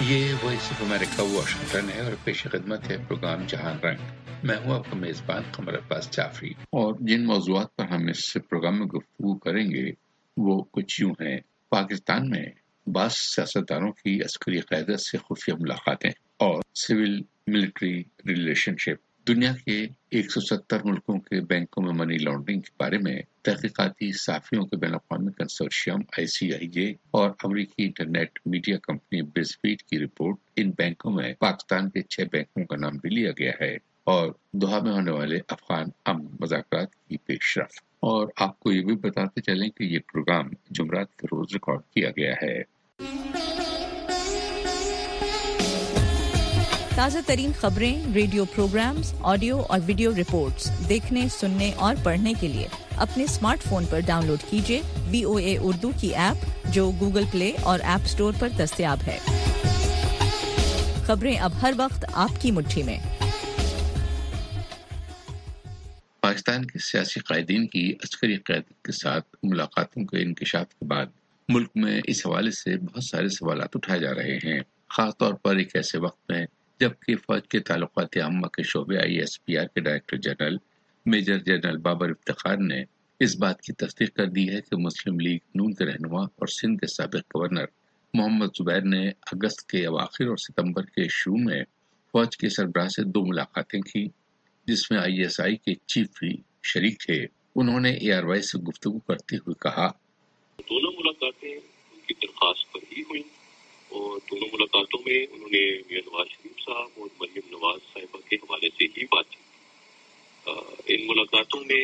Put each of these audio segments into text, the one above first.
یہ voice of America Washington ہے اور پیش خدمت ہے پروگرام جہان رنگ۔ میں ہوں آپ کا میزبان قمر عباس جعفری، اور جن موضوعات پر ہم اس پروگرام میں گفتگو کریں گے وہ کچھ یوں ہیں۔ پاکستان میں بعض سیاستدانوں کی عسکری قیادت سے خفیہ ملاقاتیں اور سول ملٹری ریلیشن شپ۔ دنیا کے 170 ملکوں کے بینکوں میں منی لانڈرنگ کے بارے میں تحقیقاتی صحافیوں کے بین الاقوامی کنسورشیم ICIJ اور امریکی انٹرنیٹ میڈیا کمپنی بزفیڈ کی رپورٹ۔ ان بینکوں میں پاکستان کے 6 بینکوں کا نام بھی لیا گیا ہے اور دوحہ میں ہونے والے افغان امن مذاکرات کی پیش رفت۔ اور آپ کو یہ بھی بتاتے چلیں کہ یہ پروگرام جمعرات کے روز ریکارڈ کیا گیا ہے۔ تازہ ترین خبریں، ریڈیو پروگرامز، آڈیو اور ویڈیو رپورٹس دیکھنے، سننے اور پڑھنے کے لیے اپنے اسمارٹ فون پر ڈاؤن لوڈ کیجیے VOA اردو کی ایپ، جو گوگل پلے اور ایپ سٹور پر دستیاب ہے۔ خبریں اب ہر وقت آپ کی مٹھی میں۔ پاکستان کے سیاسی قائدین کی عسکری قیادت کے ساتھ ملاقاتوں کے انکشاف کے بعد ملک میں اس حوالے سے بہت سارے سوالات اٹھائے جا رہے ہیں، خاص طور پر ایک ایسے وقت میں جبکہ فوج کے تعلقات عامہ کے شعبے ISPR کے director general major general Babar Iftikhar نے اس بات کی تصدیق کر دی ہے کہ مسلم لیگ نون کے رہنما اور سندھ کے سابق گورنر محمد زبیر نے اگست کے اواخر اور ستمبر کے شروع میں فوج کے سربراہ سے 2 ملاقاتیں کی، جس میں ISI کے چیف بھی شریک تھے۔ انہوں نے ARY سے گفتگو کرتے ہوئے کہا، دونوں ملاقاتیں ان کی درخواست پر ہی ہوئیں اور دونوں ملاقاتوں میں انہوں نے میاں نواز شریف صاحب اور مریم نواز صاحبہ کے حوالے سے ہی بات کی۔ ان ملاقاتوں میں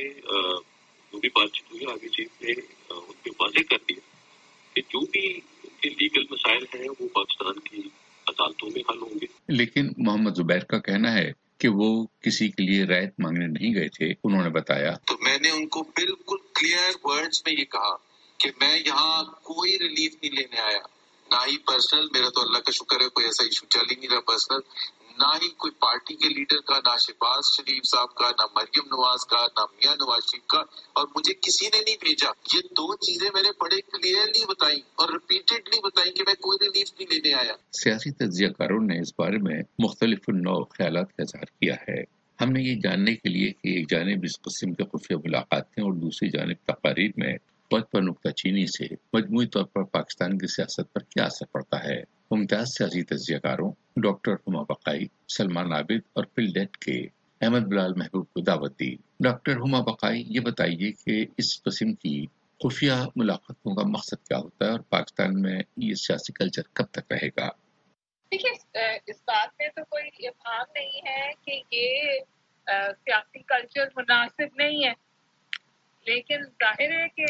جو بھی بات چیت ہوئی، آگے چیف نے ان کو واضح کر دیا کہ جو بھی ان کے لیگل مسائل ہیں وہ پاکستان کی عدالتوں میں حل ہوں گے۔ لیکن محمد زبیر کا کہنا ہے کہ وہ کسی کے لیے رعایت مانگنے نہیں گئے تھے۔ انہوں نے بتایا، تو میں نے ان کو بالکل کلیئر ورڈز میں یہ کہا کہ میں یہاں کوئی ریلیف نہیں لینے آیا، نہ ہی پرسنل، میرا تو اللہ کا شکر ہے کوئی ایسا ایشو چل ہی نہیں رہا پرسنل، نہ ہی کوئی پارٹی کے لیڈر کا، نہ شہباز شریف صاحب کا، نہ مریم نواز کا، نہ میاں نواز شریف کا، اور مجھے کسی نے نہیں بھیجا۔ یہ 2 چیزیں میں نے بڑے کلیئرلی بتائی اور ریپیٹڈلی بتائی کہ میں کوئی ریلیف نہیں لینے آیا۔ سیاسی تجزیہ کاروں نے اس بارے میں مختلف نوع خیالات کا اظہار کیا ہے۔ ہم نے یہ جاننے کے لیے کہ ایک جانب اس قسم کے خفیہ ملاقاتیں اور دوسری جانب تقاریر میں فوج پر نکتہ چینی سے مجموعی طور پر پاکستان کی سیاست پر کیا اثر پڑتا ہے، ممتاز سیاسی تجزیہ کاروں ڈاکٹر ہما بقائی، سلمان عابد اور فل ڈیٹ کے احمد بلال محبوب کو دعوت دی۔ ڈاکٹر ہما بقائی، یہ بتائیے کہ اس قسم کی خفیہ ملاقاتوں کا مقصد کیا ہوتا ہے اور پاکستان میں یہ سیاسی کلچر کب تک رہے گا؟ دیکھیے، اس بات میں تو کوئی ابہام نہیں ہے کہ یہ سیاسی کلچر مناسب نہیں ہے، لیکن ظاہر ہے کہ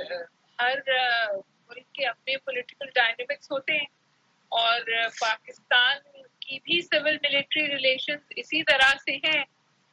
ہر ملک کے اپنے پولیٹیکل ڈائنامکس ہوتے ہیں، اور پاکستان کی بھی سول ملٹری ریلیشنز اسی طرح سے ہیں،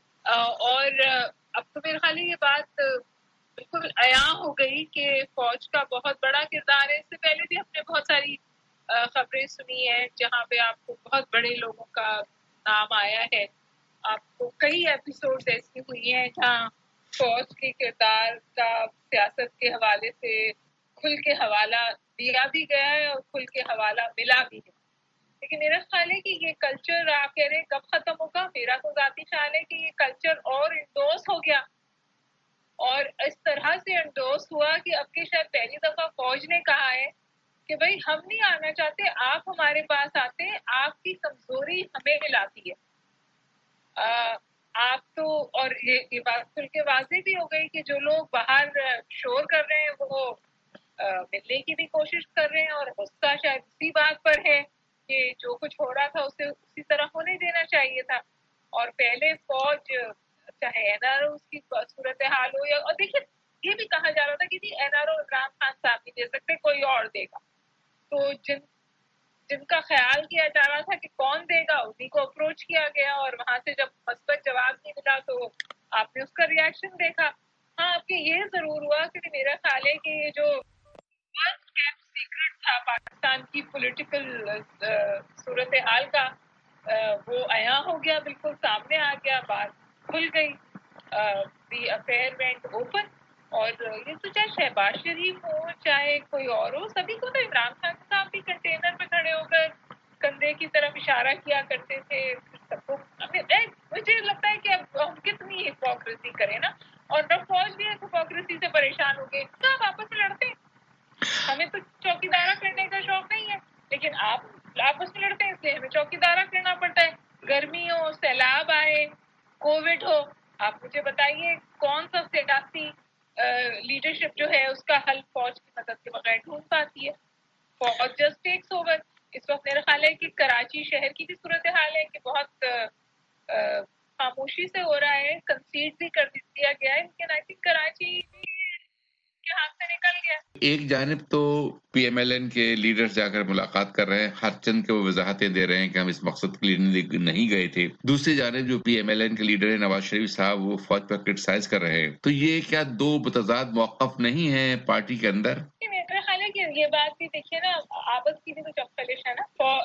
اور اب تو میرے خیال یہ بات بالکل عیاں ہو گئی کہ فوج کا بہت بڑا کردار ہے۔ اس سے پہلے بھی ہم نے بہت ساری خبریں سنی ہیں جہاں پہ آپ کو بہت بڑے لوگوں کا نام آیا ہے۔ آپ کو کئی ایپیسوڈز ایسی ہوئی ہیں جہاں فوج کے کردار کا سیاست کے حوالے سے کھل کے حوالہ دیا بھی گیا ہے اور کھل کے حوالہ ملا بھی ہے۔ لیکن میرا خیال ہے کہ یہ کلچر آپ کہہ رہے ہیں کب ختم ہوگا، میرا تو ذاتی خیال ہے کہ یہ کلچر اور انڈورس ہو گیا، اور اس طرح سے انڈورس ہوا کہ اب کی شاید پہلی دفعہ فوج نے کہا ہے کہ بھائی ہم نہیں آنا چاہتے، آپ ہمارے پاس آتے ہیں، آپ کی کمزوری ہمیں ملاتی ہے۔ آپ تو، اور یہ بات کھل کے واضح بھی ہو گئی کہ جو لوگ باہر شور کر رہے ہیں وہ ملنے کی بھی کوشش کر رہے ہیں، اور غصہ شاید اسی بات پر ہے کہ جو کچھ ہو رہا تھا اسے اسی طرح ہونے دینا چاہیے تھا، اور پہلے فوج چاہے NRO کی صورتحال ہو، یا اور دیکھیے یہ بھی کہا جا رہا تھا کہ جی NRO عمران خان صاحب نہیں دے سکتے، کوئی اور دے گا، تو جن کا خیال کیا جا رہا تھا کہ کون دے گا انہی کو اپروچ کیا گیا، اور وہاں سے جب مثبت جواب نہیں ملا تو آپ نے اس کا ریاکشن دیکھا۔ ہاں، آپ کے یہ ضرور ہوا کہ میرا خیال ہے کہ یہ جو فرسٹ کیپ سیکرٹ تھا پاکستان کی پولیٹیکل صورتحال کا، وہ عیاں ہو گیا، بالکل سامنے آ گیا، بات کھل گئی، دی افیئر وینٹ اوپن، اور یہ تو چاہے شہباز شریف ہو چاہے کوئی اور ہو، سبھی کو تو عمران خان صاحب بھی کنٹینر پہ کھڑے ہو کر کندھے کی طرف اشارہ کیا کرتے تھے سب کو. مجھے لگتا ہے کہ اب ہم کتنی ہپوکریسی کریں نا, اور اب فوج بھی ہپوکریسی سے پریشان ہو گئے. سب آپس میں لڑتے ہیں, ہمیں تو چوکیدارہ کرنے کا شوق نہیں ہے, لیکن آپ آپس میں لڑتے ہیں اس لیے ہمیں چوکیدارہ کرنا پڑتا ہے. گرمی ہو, سیلاب آئے, کووڈ ہو, آپ مجھے بتائیے کون سا سیاسی لیڈرشپ جو ہے اس کا حل فوج کی مدد کے بغیر ڈھونڈ پاتی ہے. فوج جسٹ ٹیکس اوور. اس وقت میرا خیال ہے کہ کراچی شہر کی بھی صورتحال ہے کہ بہت خاموشی سے ہو رہا ہے, کنسیڈ بھی کر دیا گیا ہے, لیکن آئی تھنک کراچی کے ہاتھ سے نکل گیا. ایک جانب تو پی ایم ایل این کے لیڈرز جا کر ملاقات کر رہے ہیں, ہر چند کے وہ وضاحتیں دے رہے ہیں کہ ہم اس مقصد کے لیے نہیں گئے تھے. دوسری جانب جو پی ایم ایل این کے لیڈر ہیں نواز شریف صاحب, وہ فوج پر کرٹیسائز کر رہے ہیں. تو یہ کیا دو متضاد موقف نہیں ہیں پارٹی کے اندر؟ میرا خیال ہے کہ یہ بات بھی دیکھیے نا, آپس کی بھی تو چپخلش ہے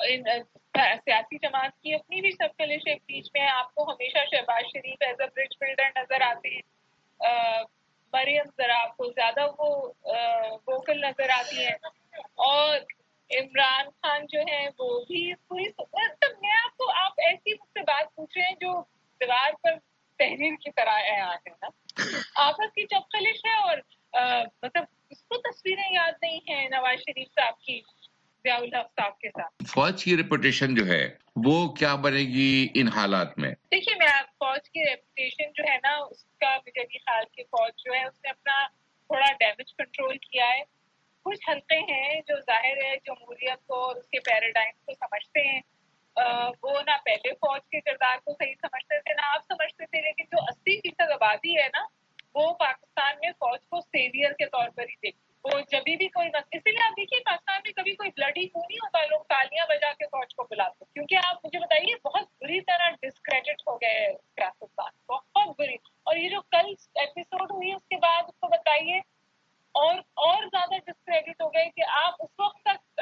نا, سیاسی جماعت کی اپنی بھی چپخلش ہے بیچ میں. آپ کو ہمیشہ Shahbaz Sharif as a bridge builder نظر آتے ہیں, مریم ذرا آپ کو زیادہ وہ ووکل نظر آتی ہیں, اور عمران خان جو ہے وہ بھی پوری. میں آپ کو آپ ایسی مجھ سے بات پوچھ رہے ہیں جو دیوار پر تحریر کی طرح ہے نا, آپس کی چپخلش ہے. اور مطلب اس کو تصویریں یاد نہیں ہیں نواز شریف صاحب کی ضیاء الحق صاحب کے ساتھ. فوج کی ریپوٹیشن جو ہے وہ کیا بنے گی ان حالات میں؟ دیکھیے میں فوج کی ریپوٹیشن جو ہے نا اس کا مجھے بھی خیال کہ فوج جو ہے اس نے اپنا تھوڑا ڈیمیج کنٹرول کیا ہے. کچھ حلقے ہیں جو ظاہر ہے جمہوریت کو اور اس کے پیراڈائم کو سمجھتے ہیں, وہ نہ پہلے فوج کے کردار کو صحیح سمجھتے تھے نہ آپ سمجھتے تھے, لیکن جو 80% آبادی ہے نا وہ پاکستان میں فوج کو سیویئر کے طور پر ہی دیکھتی. وہ جبھی بھی کوئی اسی لیے آپ دیکھیے پاکستان میں کبھی کوئی بلڈی خون نہیں ہوتا, لوگ تالیاں بجا کے فوج کو بلاتے, کیونکہ آپ مجھے بتائیے بہت بری طرح ڈسکریڈٹ ہو گئے سیاستدان, بہت بری. اور یہ جو کل ایپیسوڈ ہوئی اس کے بعد اس کو بتائیے اور زیادہ ڈسکریڈٹ ہو گئے کہ آپ اس وقت تک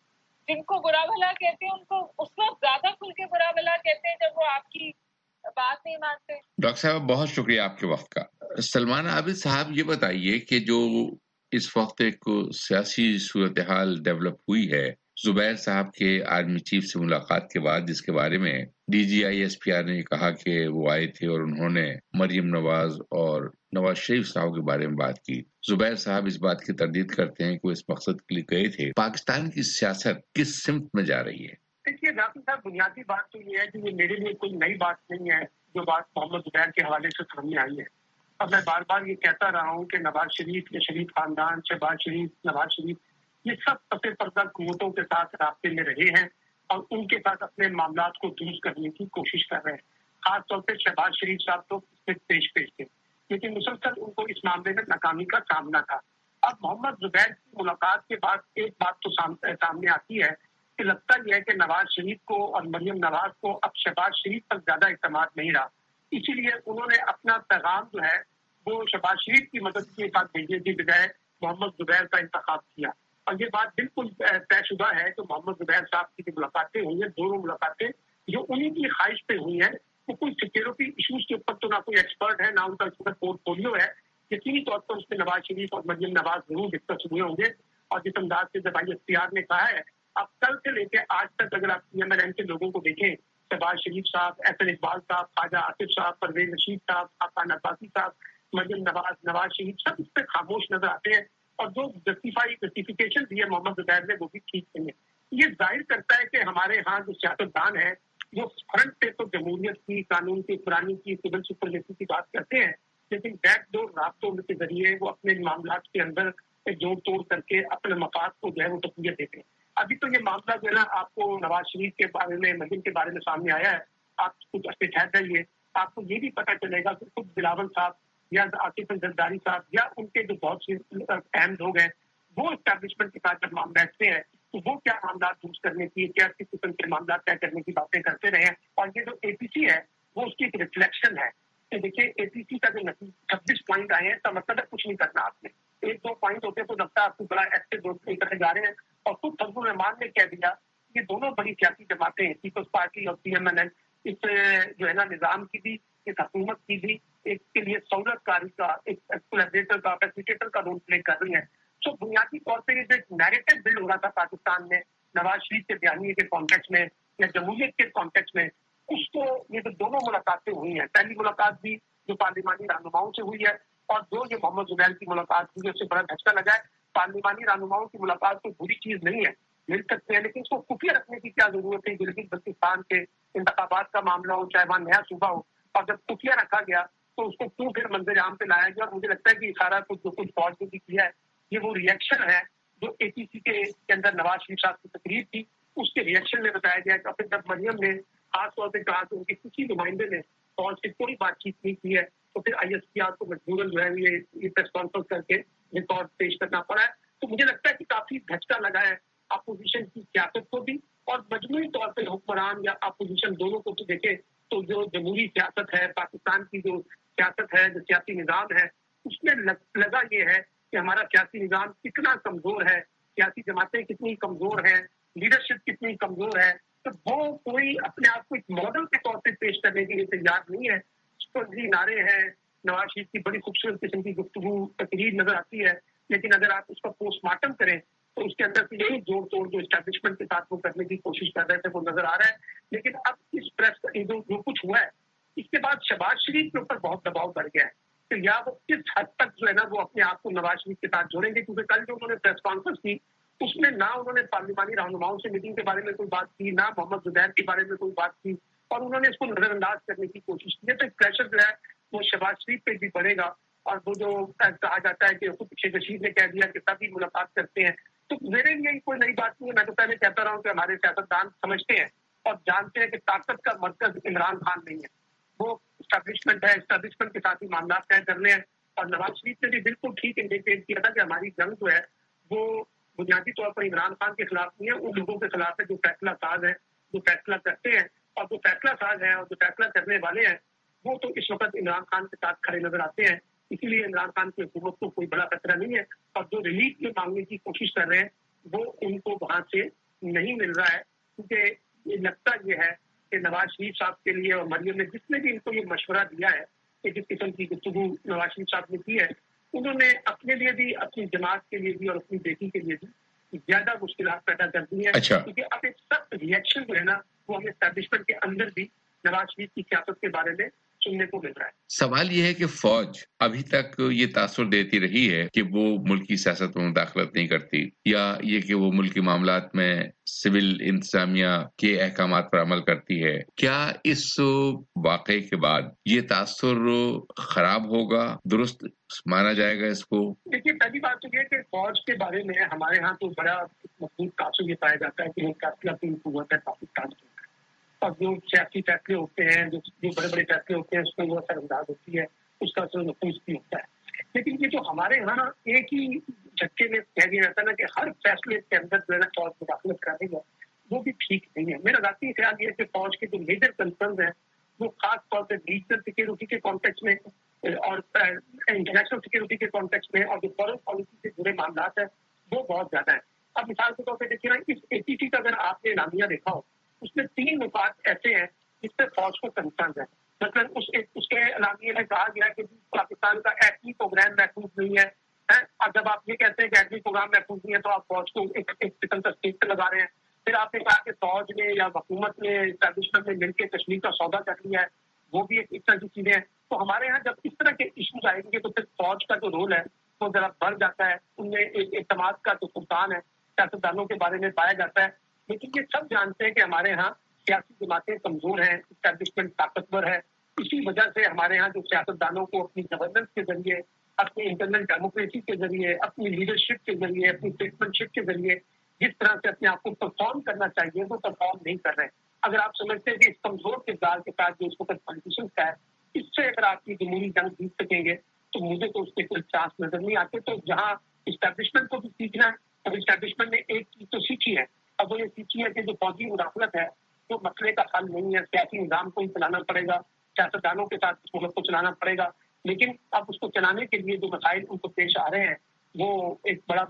جن کو برا بھلا کہتے ہیں ان کو اس وقت زیادہ کھل کے برا بھلا کہتے ہیں جب وہ آپ کی بات نہیں مانتے. ڈاکٹر صاحب بہت شکریہ آپ کے وقت کا. سلمان عابد صاحب یہ بتائیے کہ جو اس وقت ایک سیاسی صورتحال ڈیولپ ہوئی ہے, زبیر صاحب کے آرمی چیف سے ملاقات کے بعد, جس کے بارے میں D G I S P R نے کہا کہ وہ آئے تھے اور انہوں نے مریم نواز اور نواز شریف صاحب کے بارے میں بات کی. زبیر صاحب اس بات کی تردید کرتے ہیں کہ وہ اس مقصد کے لیے گئے تھے. پاکستان کی سیاست کس سمت میں جا رہی ہے؟ دیکھیے ڈاکٹر صاحب, بنیادی بات تو یہ ہے کہ یہ میرے لیے کوئی نئی بات نہیں ہے جو بات محمد زبیر کے حوالے سے سامنے آئی ہے. اب میں بار بار یہ کہتا رہا ہوں کہ نواز شریف یا شریف خاندان, شہباز شریف, نواز شریف, یہ سب پس پردہ قوتوں کے ساتھ رابطے میں رہے ہیں اور ان کے ساتھ اپنے معاملات کو درست کرنے کی کوشش کر رہے ہیں. خاص طور پہ شہباز شریف صاحب تو پیش تھے, لیکن مسلسل ان کو اس معاملے میں ناکامی کا سامنا تھا. اب محمد زبیر کی ملاقات کے بعد ایک بات تو سامنے آتی ہے کہ لگتا یہ ہے کہ نواز شریف کو اور مریم نواز کو اب شہباز شریف پر زیادہ اعتماد نہیں رہا. اسی لیے انہوں نے اپنا پیغام جو ہے وہ شہباز شریف کی مدد کے ساتھ بھیجنے کی بجائے محمد زبیر کا انتخاب کیا. اور یہ بات بالکل طے شدہ ہے کہ محمد زبیر صاحب کی جو ملاقاتیں ہوئی ہیں, دونوں ملاقاتیں جو انہیں کی خواہش پہ ہوئی ہیں, وہ کوئی سیکورٹی ایشوز کے اوپر تو نہ کوئی ایکسپرٹ ہے نہ ان کا اس میں پورٹ فولیو ہے. یقینی طور پر اس میں نواز شریف اور مریم نواز ضرور ڈسکس ہوئے ہوں گے. اور جس انداز سے جب ISPR نے کہا ہے, اب کل سے لے کے آج تک اگر آپ PMLN کے لوگوں کو دیکھیں, شہباز شریف صاحب, احسن اقبال صاحب, خواجہ آصف صاحب, پرویز رشید صاحب, خاقان عباسی صاحب, مریم نواز, نواز شریف, سب اس پہ خاموش نظر آتے ہیں. اور جو جسٹیفیکیشن دی ہے محمد زبیر نے وہ بھی ٹھیک نہیں ہے. یہ ظاہر کرتا ہے کہ ہمارے ہاں جو سیاستدان ہیں وہ فرنٹ پہ تو جمہوریت کی, قانون کی حکمرانی کی, سول سپرمیسی کی بات کرتے ہیں, لیکن بیک ڈور رابطوں کے ذریعے وہ اپنے معاملات کے اندر جوڑ توڑ کر کے اپنے مفاد کو جو ہے وہ تقویت دیتے ہیں. ابھی تو یہ معاملہ جو ہے نا آپ کو نواز شریف کے بارے میں, مریم کے بارے میں سامنے آیا ہے. آپ کچھ عرصے ٹھہر جائیے, آپ کو یہ بھی پتہ چلے گا کہ خود بلاول صاحب یا آصف زرداری صاحب یا ان کے جو بہت سے اہم لوگ ہیں وہ اسٹیبلشمنٹ کے ساتھ جب بیٹھتے ہیں تو وہ کیا معاملات درست کرنے کی, کیا کس قسم کے معاملات طے کرنے کی باتیں کرتے رہے ہیں. اور یہ جو APC ہے وہ اس کی ایک ریفلیکشن ہے. دیکھیے APC کا جو 26 پوائنٹ آئے ہیں اس کا مطلب ہے کچھ نہیں کرنا آپ نے. 1-2 پوائنٹ ہوتے تو لگتا ہے آپ کو بڑا ایکٹیو کرنے جا رہے ہیں. اور خود فضل الرحمان نے کہہ دیا یہ دونوں بڑی سیاسی جماعتیں ہیں, پیپلز پارٹی اور PMLN, اس جو ہے نا نظام کی بھی, اس حکومت کی بھی ایک کے لیے سہولت کاری کا, ایک کولیبریٹر کا, فیسیلیٹیٹر کا رول پلے کر رہی ہیں. تو بنیادی طور پہ یہ جو ایک نیریٹو بلڈ ہو رہا تھا پاکستان میں نواز شریف کے بیانیے کے کانٹیکس میں یا جمہوریت کے کانٹیکس میں، اس کو یہ تو دونوں ملاقاتیں ہوئی ہیں. پہلی ملاقات بھی جو پارلیمانی رہنماؤں سے ہوئی ہے، اور جو یہ محمد زبیر کی ملاقات ہوئی ہے اس سے بڑا دھچکا لگا ہے. پارلیمانی رہنماؤں کی ملاقات کوئی بری چیز نہیں ہے، مل سکتے ہیں، لیکن اس کو خفیہ رکھنے کی کیا ضرورت ہے؟ گلگت بلتستان کے انتخابات کا معاملہ ہو، چاہے وہاں نیا صوبہ ہو، اور جب خفیہ رکھا گیا تو اس کو کیوں پھر منظر عام پہ لایا گیا؟ اور مجھے لگتا ہے کہ سارا کچھ جو کچھ فوج نے بھی کیا ہے، یہ وہ ریئیکشن ہے جو اے پی سی کے اندر نواز شریف صاحب کی تقریر تھی، اس کے ریئیکشن میں بتایا گیا کہ پھر جب مریم نے خاص طور پہ کہا کہ ان کے کسی نمائندے نے فوج سے کوئی بات چیت نہیں کی ہے، تو پھر آئی ایس پی آر کو مجبوراً جو ہے یہ پریس کانفرنس کر کے ریکارڈ پیش کرنا پڑا ہے. تو مجھے لگتا ہے کہ کافی دھچکا لگا ہے اپوزیشن کی سیاست کو بھی، اور مجموعی طور پہ حکمران یا اپوزیشن دونوں کو تو دیکھیں تو جو جمہوری سیاست ہے، پاکستان کی جو سیاست ہے، جو سیاسی نظام ہے، اس میں لگا یہ ہے کہ ہمارا سیاسی نظام کتنا کمزور ہے، سیاسی جماعتیں کتنی کمزور ہیں، لیڈرشپ کتنی کمزور ہے. تو وہ کوئی اپنے آپ کو ایک ماڈل کے طور پہ پیش کرنے کے لیے تیار نہیں ہے. نعرے ہیں، نواز شریف کی بڑی خوبصورت قسم کی گفتگو تقریر نظر آتی ہے، لیکن اگر آپ اس کا پوسٹ مارٹم کریں تو اس کے اندر سے یہی جوڑ توڑ جو اسٹیبلشمنٹ کے ساتھ وہ کرنے کی کوشش کر رہے تھے وہ نظر آ رہا ہے. لیکن اب اس پریس جو کچھ ہوا ہے، اس کے بعد شہباز شریف کے اوپر بہت دباؤ بڑھ گیا ہے. تو یا وہ کس حد تک جو ہے نا وہ اپنے آپ کو نواز شریف کے ساتھ جوڑیں گے، کیونکہ کل جو انہوں نے پریس کانفرنس کی اس میں نہ انہوں نے پارلیمانی رہنماؤں سے میٹنگ کے بارے میں کوئی بات کی، نہ محمد زبیر کے بارے میں کوئی بات کی، اور انہوں نے اس کو نظر انداز کرنے کی کوشش کی ہے. تو ایک پریشر جو ہے وہ شہباز شریف پہ بھی بڑھے گا. اور وہ جو کہا جاتا ہے کہ خود شیخ رشید نے کہہ دیا کہ سبھی ملاقات کرتے ہیں، تو میرے لیے کوئی نئی بات نہیں ہے. میں تو پہلے کہتا رہا ہوں کہ ہمارے سیاستدان سمجھتے ہیں اور جانتے ہیں کہ طاقت کا مرکز عمران خان نہیں ہے، وہ اسٹیبلشمنٹ ہے، اسٹیبلشمنٹ کے ساتھ ہی معاملات طے کرنے ہیں. اور نواز شریف نے بھی بالکل ٹھیک انڈیکیٹ کیا تھا کہ ہماری جنگ جو ہے وہ بنیادی طور پر عمران خان کے خلاف نہیں ہے، ان لوگوں کے خلاف ہے جو فیصلہ ساز ہیں، جو فیصلہ کرتے ہیں. اور جو فیصلہ ساز ہیں اور جو فیصلہ کرنے والے ہیں وہ تو اس وقت عمران خان کے ساتھ کھڑے نظر آتے ہیں. اسی لیے عمران خان کی حکومت کو کوئی بڑا خطرہ نہیں ہے. اور جو ریلیف میں مانگنے کی کوشش کر رہے ہیں وہ ان کو وہاں سے نہیں مل رہا ہے، کیونکہ یہ لگتا یہ ہے کہ نواز شریف صاحب کے لیے اور مریم نے جس نے بھی ان کو یہ مشورہ دیا ہے کہ جس قسم کی گفتگو نواز شریف صاحب نے کی ہے، انہوں نے اپنے لیے بھی، اپنی جماعت کے لیے بھی اور اپنی بیٹی کے لیے بھی زیادہ مشکلات پیدا کر دی ہیں. کیونکہ اب ایک سخت ریئیکشن جو ہے نا وہ ہمیں اسٹیبلشمنٹ کے اندر بھی نواز شریف کی سیاست کے بارے میں سننے کو مل رہا ہے. سوال یہ ہے کہ فوج ابھی تک یہ تاثر دیتی رہی ہے کہ وہ ملکی سیاست میں مداخلت نہیں کرتی، یا یہ کہ وہ ملکی معاملات میں سول انتظامیہ کے احکامات پر عمل کرتی ہے. کیا اس واقعے کے بعد یہ تاثر خراب ہوگا؟ درست مانا جائے گا اس کو؟ دیکھیے، پہلی بات تو یہ کہ فوج کے بارے میں ہمارے ہاں تو بڑا مضبوط تاثر یہ پایا جاتا ہے کہ وہ فیصلہ کی قوت ہے پاکستان کی، اور جو سیاسی فیصلے ہوتے ہیں، جو بڑے بڑے فیصلے ہوتے ہیں، اس میں وہ اثر انداز ہوتی ہے، اس کا اثر نفوذ بھی ہوتا ہے. لیکن یہ جو ہمارے ہاں ایک ہی جھٹکے میں کہہ دیا جاتا ہے نا کہ ہر فیصلے کے اندر جو ہے نا فوج مداخلت کرے گا، وہ بھی ٹھیک نہیں ہے. میرا ذاتی خیال یہ ہے کہ فوج کے جو میجر کنسرنز ہیں وہ خاص طور پہ ریجنل سیکورٹی کے کانٹیکس میں اور انٹرنیشنل سیکورٹی کے کانٹیکس میں، اور جو فورن پالیسی سے جڑے معاملات ہیں وہ بہت زیادہ ہیں. اب مثال کے طور پہ دیکھیے نا، اس اے پی سی کا اگر آپ نے اعلامیہ دیکھا ہو، اس میں 3 نکات ایسے ہیں جس سے فوج کو کنسرن ہے. مثلاً اس کے اعلامیہ میں کہا گیا کہ پاکستان کا ایٹمی پروگرام محفوظ نہیں ہے. اور جب آپ یہ کہتے ہیں کہ ایٹمی پروگرام محفوظ نہیں ہے تو آپ فوج کو ایک قسم کا اسٹیک لگا رہے ہیں. پھر آپ نے کہا کہ فوج نے یا حکومت نے اسٹیبلشمنٹ نے مل کے کشمیر کا سودا کر لیا ہے، وہ بھی ایک طرح کی چیزیں ہیں. تو ہمارے یہاں جب اس طرح کے ایشوز آئیں گے تو پھر فوج کا جو رول ہے وہ ذرا بڑھ جاتا ہے. ان میں ایک اعتماد کا جو سلطان ہے سیاستدانوں کے بارے میں پایا جاتا ہے. لیکن یہ سب جانتے ہیں کہ ہمارے ہاں سیاسی جماعتیں کمزور ہیں، اسٹیبلشمنٹ طاقتور ہے. اسی وجہ سے ہمارے ہاں جو سیاستدانوں کو اپنی گورننس کے ذریعے، اپنی انٹرنل ڈیموکریسی کے ذریعے، اپنی لیڈرشپ کے ذریعے، اپنی اسٹیٹمنٹ شپ کے ذریعے جس طرح سے اپنے آپ کو پرفارم کرنا چاہیے وہ پرفارم نہیں کر رہے. اگر آپ سمجھتے ہیں کہ اس کمزور کردار کے ساتھ جو اس وقت پالیٹیشنس کا ہے، اس سے اگر آپ کی جمہوری جنگ جیت سکیں گے تو مجھے تو اس کے کوئی چانس نظر نہیں آتے. تو جہاں اسٹیبلشمنٹ کو بھی سیکھنا ہے، اب اسٹیبلشمنٹ نے ایک چیز تو سیکھی ہے، اب وہ یہ سیکھی ہے کہ جو فوجی مداخلت ہے جو مسئلے کا حل نہیں ہے. سیاسی نظام کو ہی چلانا پڑے گا، سیاستدانوں کے ساتھ اس ملک کو چلانا پڑے گا. لیکن اب اس کو چلانے کے لیے جو مسائل ان کو پیش آ رہے ہیں وہ ایک بڑا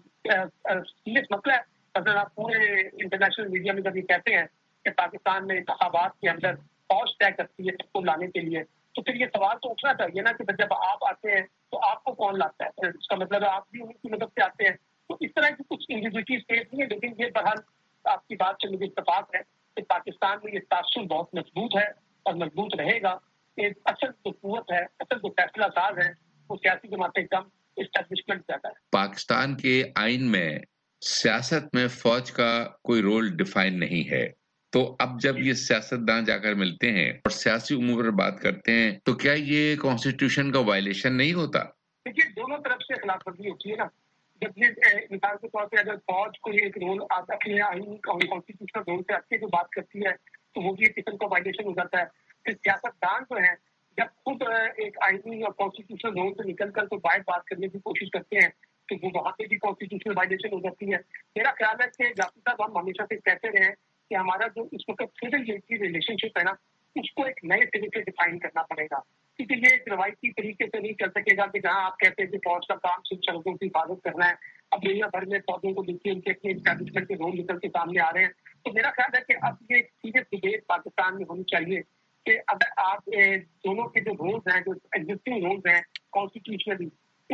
سیریس مسئلہ ہے. اگر آپ پورے انٹرنیشنل میڈیا میں جب یہ کہتے ہیں کہ پاکستان میں انتخابات کے اندر فوج طے کرتی ہے سب کو لانے کے لیے، تو پھر یہ سوال تو اٹھنا چاہیے نا کہ جب آپ آتے ہیں تو آپ کو کون لاتا ہے؟ اس کا مطلب ہے آپ بھی ان کی مدد سے آتے ہیں. تو اس طرح کی کچھ انڈیویجوٹیز فیس نہیں ہے. لیکن یہ بہرحال آپ کی بات سے مجھے اتفاق ہے کہ پاکستان میں یہ تعصب بہت مضبوط ہے اور مضبوط رہے گا. اصل جو قوت ہے، اصل جو فیصلہ ساز ہے، وہ سیاسی جماعتیں کم، اسٹیبلشمنٹ زیادہ ہے. پاکستان کے آئین میں سیاست میں فوج کا کوئی رول ڈیفائن نہیں ہے، تو اب جب یہ سیاستدان جا کر ملتے ہیں اور سیاسی امور پر بات کرتے ہیں تو کیا یہ کانسٹیٹیوشن کا وائلیشن نہیں ہوتا؟ دیکھیے دونوں طرف سے خلاف ورزی ہوتی ہے نا. جب یہ مثال کے طور پہ اگر فوج کو ایک رول اپنے آئین کانسٹیٹیوشنل رول سے اچھے جو بات کرتی ہے تو وہ بھی ایک قسم کا وائلیشن ہو جاتا ہے. پھر سیاستدان جو ہیں جب خود ایک آئینی اور کانسٹیٹیوشنل رول سے نکل کر تو باہر بات کرنے کی کوشش کرتے ہیں تو وہ وہاں پہ بھی کانسٹیٹیوشنل وائلیشن ہو جاتی ہے. میرا خیال ہے کہ جعفری صاحب ہم ہمیشہ سے کہتے رہے ہیں کہ ہمارا جو اس وقت سول ملٹری ریلیشن شپ ہے نا، اس کو ایک نئے طریقے سے ڈیفائن کرنا پڑے گا، کیونکہ یہ ایک روایتی طریقے سے نہیں چل سکے گا کہ جہاں آپ کہتے ہیں کہ فوج کا کام صرف سڑکوں کی حفاظت کرنا ہے. اب دنیا بھر میں فوجوں کو دیکھیے ان کے اپنے اسٹیبلشمنٹ کے رول نکل کے سامنے آ رہے ہیں. تو میرا خیال ہے کہ اب یہ سیریس ڈبیٹ پاکستان میں ہونی چاہیے کہ اگر آپ دونوں کے جو رولز ہیں، جو ایگزسٹنگ رولز ہیں کانسٹیٹیوشنلی،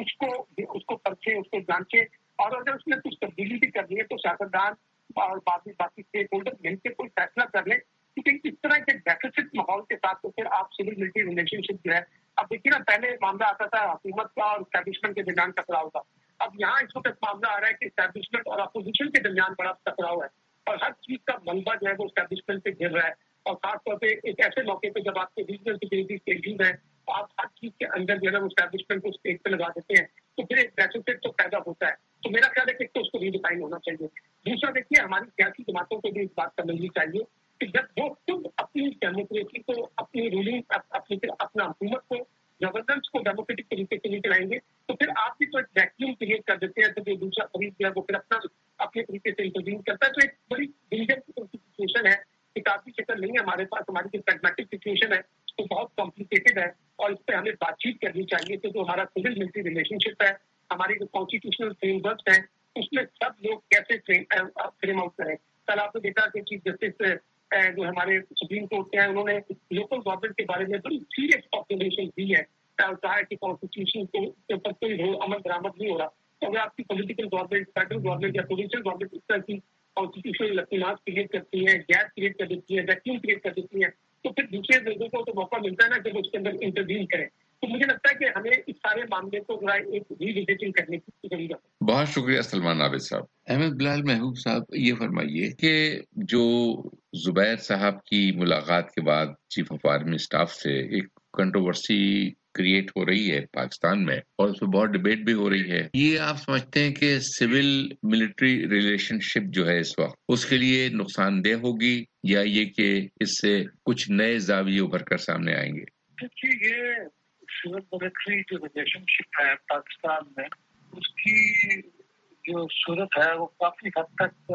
اس کو پرکھیں، اس کو جانچیں، اور اگر اس میں کچھ تبدیلی بھی کرنی ہے تو سیاستدان اور باقی اسٹیک ہولڈر مل کے کوئی فیصلہ کر لیں. کیونکہ اس طرح کے ڈیفیسٹ ماحول کے ساتھ تو پھر آپ سول ملٹری ریلیشن شپ جو ہے، اب دیکھیے نا پہلے معاملہ آتا تھا حکومت کا اور اسٹیبلشمنٹ کے درمیان ٹکراؤ کا. اب یہاں اس وقت معاملہ آ رہا ہے کہ اسٹیبلشمنٹ اور اپوزیشن کے درمیان بڑا ٹکراؤ ہے اور ہر چیز کا ملبہ جو ہے وہ اسٹیبلشمنٹ پہ گر رہا ہے. اور خاص طور پہ ایک ایسے موقع پہ جب آپ کے ریجنل سیکورٹی اسٹیشنز ہیں تو آپ ہر چیز کے اندر جو ہے وہ اسٹیبلشمنٹ کو اسٹیج پہ لگا دیتے ہیں تو پھر ایک ڈیفیسٹ تو پیدا ہوتا ہے. تو میرا خیال ہے کہ تو اس کو ریڈیفائن ہونا چاہیے. دوسرا دیکھیے ہماری سیاسی جماعتوں کو بھی اس بات سمجھنی چاہیے کہ جب وہ خود اپنی ڈیموکریسی کو، اپنی رولنگ، اپنا حکومت کو، گورننس کو ڈیموکریٹک طریقے سے نہیں چلائیں گے تو پھر آپ بھی تو ایک ویکیوم کریٹ کر دیتے ہیں تو جو دوسرا فریق جو ہے وہ پھر اپنے طریقے سے انٹروین کرتا ہے. تو ایک بڑی ڈیلیجنٹ سچویشن ہے، کتابی شکل نہیں ہے ہمارے پاس. ہماری جو پریگمیٹک سچویشن ہے وہ بہت کمپلیکیٹڈ ہے اور اس پہ ہمیں بات چیت کرنی چاہیے کہ جو ہمارا سول ملٹری ریلیشن شپ ہے، ہماری جو کانسٹیٹیوشنل فریم ورکس ہیں، اس میں سب لوگ کیسے فریم آؤٹ کریں. کل آپ نے دیکھا کہ چیف جسٹس جو ہمارے سپریم کورٹ کے ہیں انہوں نے لوکل گورنمنٹ کے بارے میں بڑی سیریس آبزرویشن دی ہے. کہا ہے کہ کانسٹیٹیوشن کے اوپر کوئی عمل درآمد نہیں ہو رہا. تو اگر آپ کی پولیٹیکل گورنمنٹ، فیڈرل گورنمنٹ یا پروونشل گورنمنٹ اس طرح کی کانسٹیٹیوشنل لقینات کریٹ کرتی ہیں، گیپ کریٹ کر دیتی ہے، ویکیوم کریٹ کر دیتی ہیں، تو پھر دوسرے لوگوں کو تو موقع ملتا ہے نا جب اس کے اندر انٹروین کریں. تو مجھے لگتا ہے کہ ہمیں اس سارے معاملے کو ذرا ایک ریوزٹنگ کرنے کی ضرورت ہے. بہت شکریہ سلمان عابد صاحب. احمد بلال محبوب صاحب، یہ فرمائیے کہ جو زبیر صاحب کی ملاقات کے بعد چیف آف آرمی اسٹاف سے ایک کنٹروورسی کریٹ ہو رہی ہے پاکستان میں اور اس پہ بہت ڈبیٹ بھی ہو رہی ہے، یہ آپ سمجھتے ہیں کہ سول ملٹری ریلیشن شپ جو ہے اس وقت اس کے لیے نقصان دہ ہوگی یا یہ کہ اس سے کچھ نئے زاویے ابھر کر سامنے آئیں گے؟ دیکھیے یہ سول ملٹری جو ریلیشن شپ ہے پاکستان میں، اس کی جو صورت ہے وہ کافی حد تک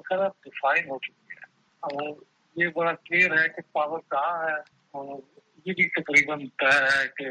ڈیفائن ہو چکی ہے اور یہ بڑا کلیئر ہے کہ پاور کہاں ہے اور یہ بھی تقریباً طے ہے کہ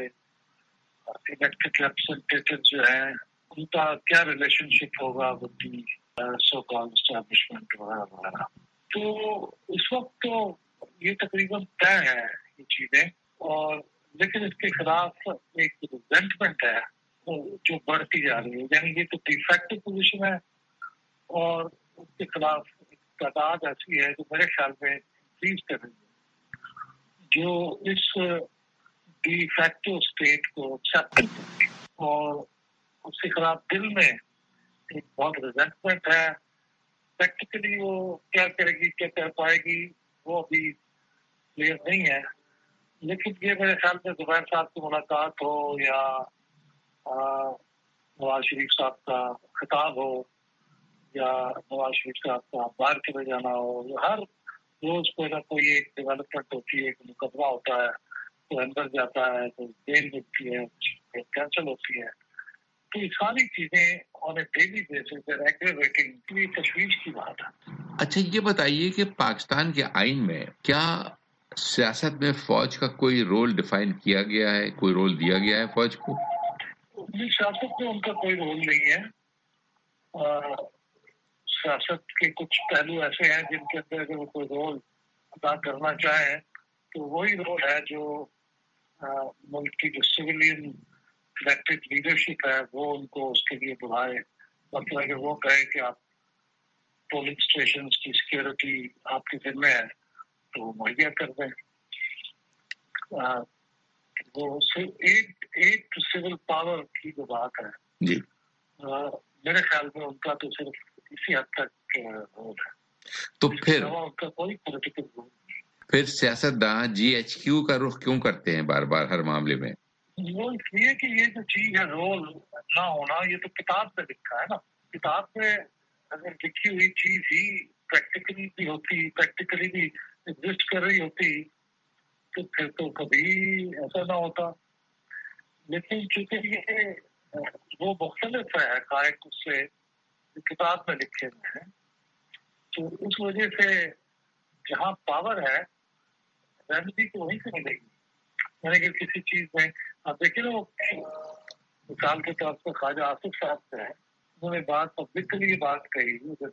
الیکٹڈ ریپرزینٹیٹو جو ہیں ان کا کیا ریلیشن شپ ہوگا with the so called establishment وغیرہ وغیرہ. تو اس وقت تو یہ تقریباً طے ہے یہ چیزیں، اور لیکن اس کے خلاف ایک ریزنٹمنٹ ہے جو بڑھتی جا رہی ہے. یعنی یہ تو ڈی فیکٹو پوزیشن ہے اور اس کے خلاف ایک تعداد ایسی ہے جو میرے خیال میں انکریز کر رہی ہے جو اس ڈی فیکٹو اسٹیٹ کو ایکسیپٹ کرتی ہے، اور اس کے خلاف دل میں ایک بہت ریزنٹمنٹ ہے. پریکٹیکلی وہ کیا کرے گی، کیا کر پائے گی، وہ ابھی کلیئر نہیں ہے. لیکن یہ میرے خیال میں زبیر صاحب کی ملاقات ہو یا نواز شریف صاحب کا خطاب ہو یا نواز شریف صاحب کا باہر چلے جانا ہو، ہر روز کوئی نہ کوئی ایک ڈیولپمنٹ ہوتی ہے، ایک مقدمہ ہوتا ہے، تو اندر جاتا ہے، تو بیل ملتی ہے، کینسل ہوتی ہے. تو یہ ساری چیزیں آن اے ڈیلی بیسس ایگریویٹنگ کی تشویش کی بات ہے. اچھا یہ بتائیے کہ پاکستان کے آئین میں کیا سیاست میں فوج کا کوئی رول ڈیفائن کیا گیا ہے، کوئی رول دیا گیا ہے فوج کو؟ سیاست میں ان کا کوئی رول نہیں ہے. سیاست کے کچھ پہلو ایسے ہیں جن کے اندر اگر وہ کوئی رول ادا کرنا چاہیں تو وہی رول ہے جو ملک کی جو سویلین الیکٹڈ لیڈرشپ ہے وہ ان کو اس کے لیے بلائے. مطلب اگر وہ کہے کہ آپ पोलिंग स्टेशन की सिक्योरिटी आपके जिम्मे है तो वो मुहैया कर दें। वो एड टू सिविल पावर की जो बात है जी, मेरे ख्याल में उनका तो सिर्फ इसी हद तक रोल है, तो फिर उनका कोई पॉलिटिकल रोल। फिर सियासतदान GHQ का रुख क्यों करते हैं बार बार हर मामले में? वो इसलिए कि ये जो चीज है रोल ना होना, ये तो किताब में लिखा है ना। किताब में अगर लिखी हुई चीज ही प्रैक्टिकली भी होती, प्रैक्टिकली भी एग्जिस्ट कर रही होती तो फिर तो कभी ऐसा ना होता। लेकिन चूंकि ये वो मुख्तलिफ है हक़ाइक़ उससे किताब में लिखे हुए हैं, तो उस वजह से जहाँ पावर है रेमेडी तो वहीं से मिलेगी। यानी कि किसी चीज में आप देखिए ना, वो मिसाल के तौर पर ख्वाजा आसिफ साहब से है, उन्होंने बात पब्लिकली बात कही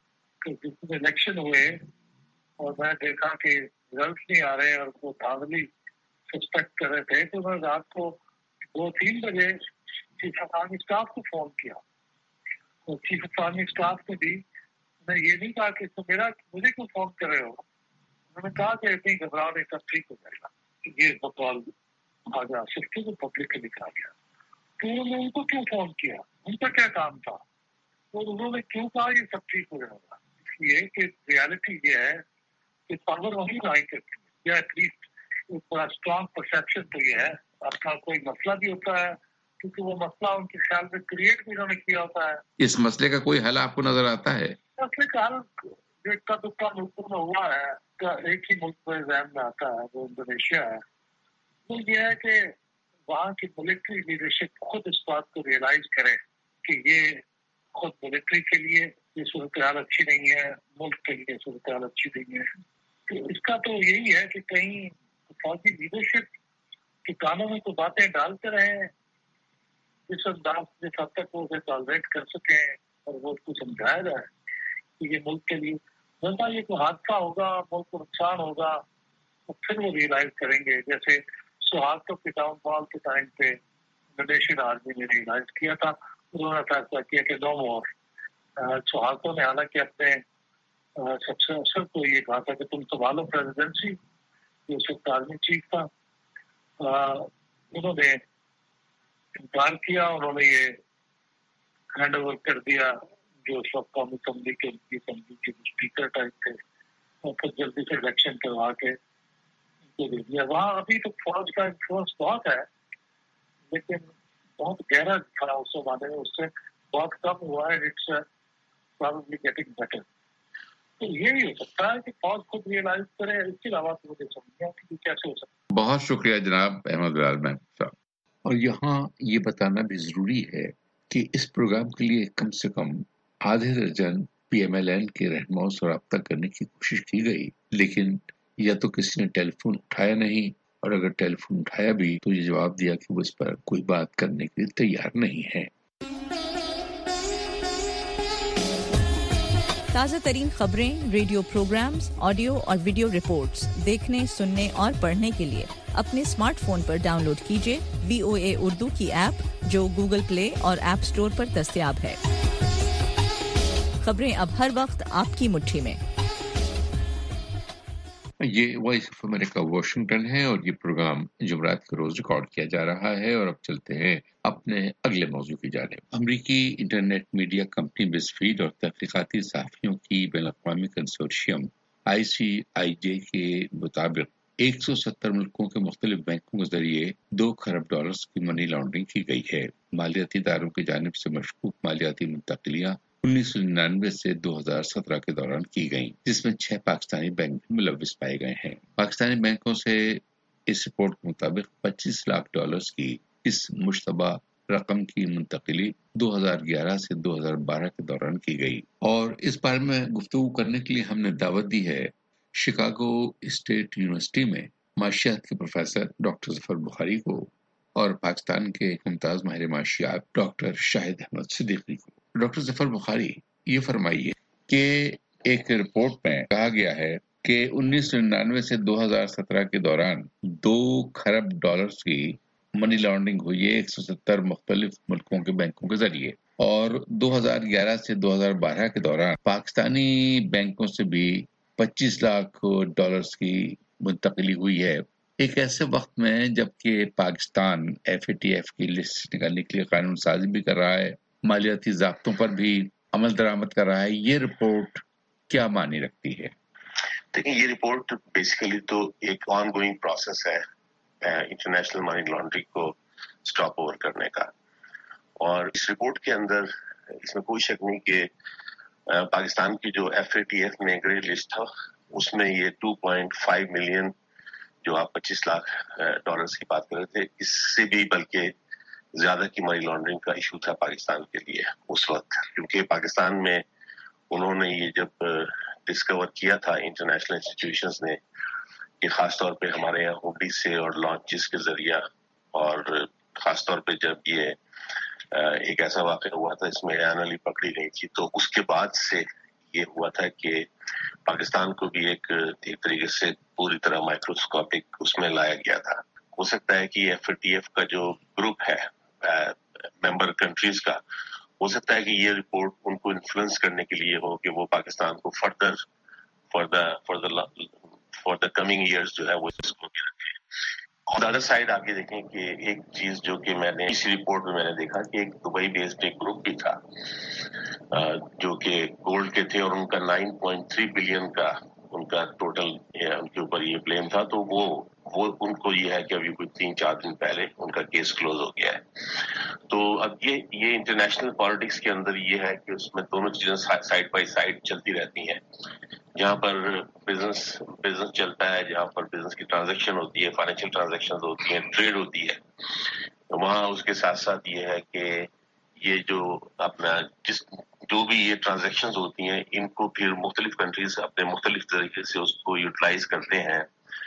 जिस इलेक्शन हुए और मैं देखा कि रिजल्ट नहीं आ रहे और वो धांधली सस्पेक्ट कर रहे थे, तो उन्होंने रात को 2-3 बजे चीफ ऑफ आर्मी स्टाफ को फोन किया। और चीफ ऑफ आर्मी स्टाफ ने भी मैं ये नहीं कहा कि तो मुझे क्यों फोन कर रहे हो, उन्होंने कहा कि इतनी घबराओ नहीं, सब ठीक हो जाएगा। ये बकौल ख्वाजा आसिफ को पब्लिकली कहा गया। तो उन्होंने उनको क्यों फोन किया, उनका क्या काम था, तो उन्होंने क्यों कहा ये सब ठीक हो जाएगा? इसलिए कि रियलिटी ये है कि पावर वही लाई करती है, या एटलीस्ट बड़ा स्ट्रॉन्ग परसेप्शन तो ये है। अपना कोई मसला भी होता है क्योंकि वो मसला उनके ख्याल में क्रिएट भी उन्होंने किया होता है। इस मसले का कोई हल आपको नजर आता है? मसले का हल इक्का दुक्का मुल्कों में हुआ है, एक ही मुल्क में ज़हन में आता है, वो इंडोनेशिया है। तो ये है कि वहाँ की मिलिट्री लीडरशिप खुद इस बात को रियलाइज करे कि ये खुद मिलिट्री के लिए ये सूरत हाल अच्छी नहीं है, मुल्क के लिए सूरत हाल अच्छी नहीं है। तो इसका तो यही है कि कहीं फौजी लीडरशिप के कानों में तो बातें डालते रहे जिस अंदाज जिस हद तक वो उसे टॉलरेट कर सके और वो उसको समझाया जाए कि ये मुल्क के लिए वरना ये कोई हादसा होगा, मुल्क को नुकसान होगा, तो फिर वो रियलाइज करेंगे। जैसे सुहार्तो के डाउनफॉल के टाइम पे इंडोनेशियन आर्मी ने रियलाइज किया था, उन्होंने फैसला किया कि नो मोर। सुहार्तो ने हालांकि अपने सक्सेसर को ये कहा था कि तुम संभालो प्रेसिडेंसी, जो उसका आर्मी चीफ था। उन्होंने इनकार किया, उन्होंने ये हैंड ओवर कर दिया जो सब कौमी असेंबली के उनकी असेंबली के स्पीकर टाइप थे, और फिर जल्दी से इलेक्शन करवा के उनको दे दिया। वहाँ अभी तो फौज का इन्फ्लुएंस बहुत है, लेकिन बहुत गहरा था उस जमाने में, उससे बहुत कम हुआ है। It's probably getting better. तो यही हो सकता है कि फौज खुद रियलाइज करे, इसके अलावा तो मुझे समझ नहीं आती कि कैसे हो सकता है। बहुत शुक्रिया जनाब अहमद बिलाल महमूद साहब। और यहाँ ये बताना भी जरूरी है कि इस प्रोग्राम के लिए कम से कम आधे दर्जन PMLN के रहनुमाओं से रब्ता करने की कोशिश की गई, लेकिन या तो किसी ने टेलीफोन उठाया नहीं, और अगर टेलीफोन उठाया भी तो ये जवाब दिया कि वो इस पर कोई बात करने के लिए तैयार नहीं है। ताज़ा तरीन खबरें, रेडियो प्रोग्राम्स, ऑडियो और वीडियो रिपोर्ट्स देखने, सुनने और पढ़ने के लिए अपने स्मार्टफोन पर डाउनलोड कीजिए VOA उर्दू की ऐप, जो गूगल प्ले और ऐप स्टोर पर दस्तयाब है। खबरें अब हर वक्त आपकी मुट्ठी में। ये वॉइस ऑफ अमेरिका वाशिंगटन है और ये प्रोग्राम जुमरात के रोज रिकॉर्ड किया जा रहा है। और अब चलते हैं अपने अगले मौजू की जानिब। अमरीकी इंटरनेट मीडिया कंपनी बिज़फीड और तहकीकाती सहाफ़ियों की बैनुल-अक़वामी कंसोर्शियम ICIJ के मुताबिक 170 मुल्कों के मुख्तलिफ बैंकों के जरिए $2 खरब की मनी लॉन्ड्रिंग की गई है। मालियाती इदारों की जानिब से मशकूक मालियाती मुंतकिलियाँ 1999 से 2017 के दौरान की गईं, जिसमें 6 पाकिस्तानी बैंक मुलव्विस पाए गए हैं। पाकिस्तानी बैंकों से इस रिपोर्ट के मुताबिक $25 लाख की इस मुश्तबा रकम की मुंतकिली 2011 से 2012 के दौरान की गई। और इस बारे में गुफ्तगू करने के लिए हमने दावत दी है शिकागो स्टेट यूनिवर्सिटी में माशियात के प्रोफेसर डॉक्टर जफर बुखारी को और पाकिस्तान के एक मुमताज माहिर माशियात डॉक्टर शाहिद अहमद सिद्दीकी को। डॉक्टर जफर बुखारी, ये फरमाइए कि एक रिपोर्ट में कहा गया है कि 1999 से 2017 के दौरान $2 खरब की मनी लॉन्ड्रिंग हुई है 170 मुख्तलिफ मुल्कों के बैंकों के जरिए। اور 2011 سے 2012 کے دوران پاکستانی بینکوں سے بھی $25 لاکھ کی منتقلی ہوئی ہے، ایک ایسے وقت میں جبکہ پاکستان FATF کی لسٹ نکالنے کے لیے قانون سازی بھی کر رہا ہے، مالیاتی ضابطوں پر بھی عمل درآمد کر رہا ہے۔ یہ رپورٹ کیا معنی رکھتی ہے؟ دیکھیں، یہ رپورٹ بیسیکلی تو ایک آن گوئنگ پروسیس ہے انٹرنیشنل منی لانڈرنگ کو سٹاپ اوور کرنے کا، اور اس رپورٹ کے اندر اس میں کوئی شک نہیں کہ پاکستان کی جو FATF میں گرے لسٹ تھا اس میں یہ 2.5 ملین جو آپ $25 لاکھ کی بات کر رہے تھے، اس سے بھی بلکہ زیادہ کی منی لانڈرنگ کا ایشو تھا پاکستان کے لیے اس وقت، کیونکہ پاکستان میں انہوں نے یہ جب ڈسکور کیا تھا انٹرنیشنل انسٹیٹیوشنز نے کہ خاص طور پہ ہمارے یہاں ہونڈی سے اور لانچز کے ذریعہ، اور خاص طور پہ جب یہ ایک ایسا واقعہ ہوا تھا اس میں اینلی پکڑی گئی تھی، تو اس کے بعد سے یہ ہوا تھا کہ پاکستان کو بھی ایک طریقے سے پوری طرح مائکروسکوپک اس میں لایا گیا تھا۔ ہو سکتا ہے کہ FATF کا جو گروپ ہے ممبر کنٹریز کا، ہو سکتا ہے کہ یہ رپورٹ ان کو انفلوئنس کرنے کے لیے ہو کہ وہ پاکستان کو فار دا کمنگ ایئرز جو ہے وہ اس کو بھی رکھے۔ اور ادر سائڈ آگے دیکھیں کہ ایک چیز جو کہ میں نے اسی رپورٹ میں نے دیکھا کہ ایک دبئی بیسڈ ایک گروپ بھی تھا جو کہ گولڈ کے تھے، اور ان کا 9.3 بلین کا ان کا ٹوٹل ان کے اوپر یہ بلیم تھا، تو وہ ان کو یہ ہے کہ ابھی کوئی 3-4 دن پہلے ان کا کیس کلوز ہو گیا ہے۔ تو اب یہ انٹرنیشنل پالیٹکس کے اندر یہ ہے کہ اس میں دونوں چیزیں سائڈ بائی سائڈ چلتی رہتی ہیں، جہاں پر بزنس چلتا ہے، جہاں پر بزنس کی ٹرانزیکشن ہوتی ہے، فائنینشیل ٹرانزیکشن ہوتی ہیں، ٹریڈ ہوتی ہے، وہاں اس کے ساتھ ساتھ یہ ہے کہ یہ جو اپنا جو بھی یہ ٹرانزیکشنز ہوتی ہیں ان کو پھر مختلف کنٹریز اپنے مختلف طریقے سے اس کو یوٹیلائز کرتے ہیں،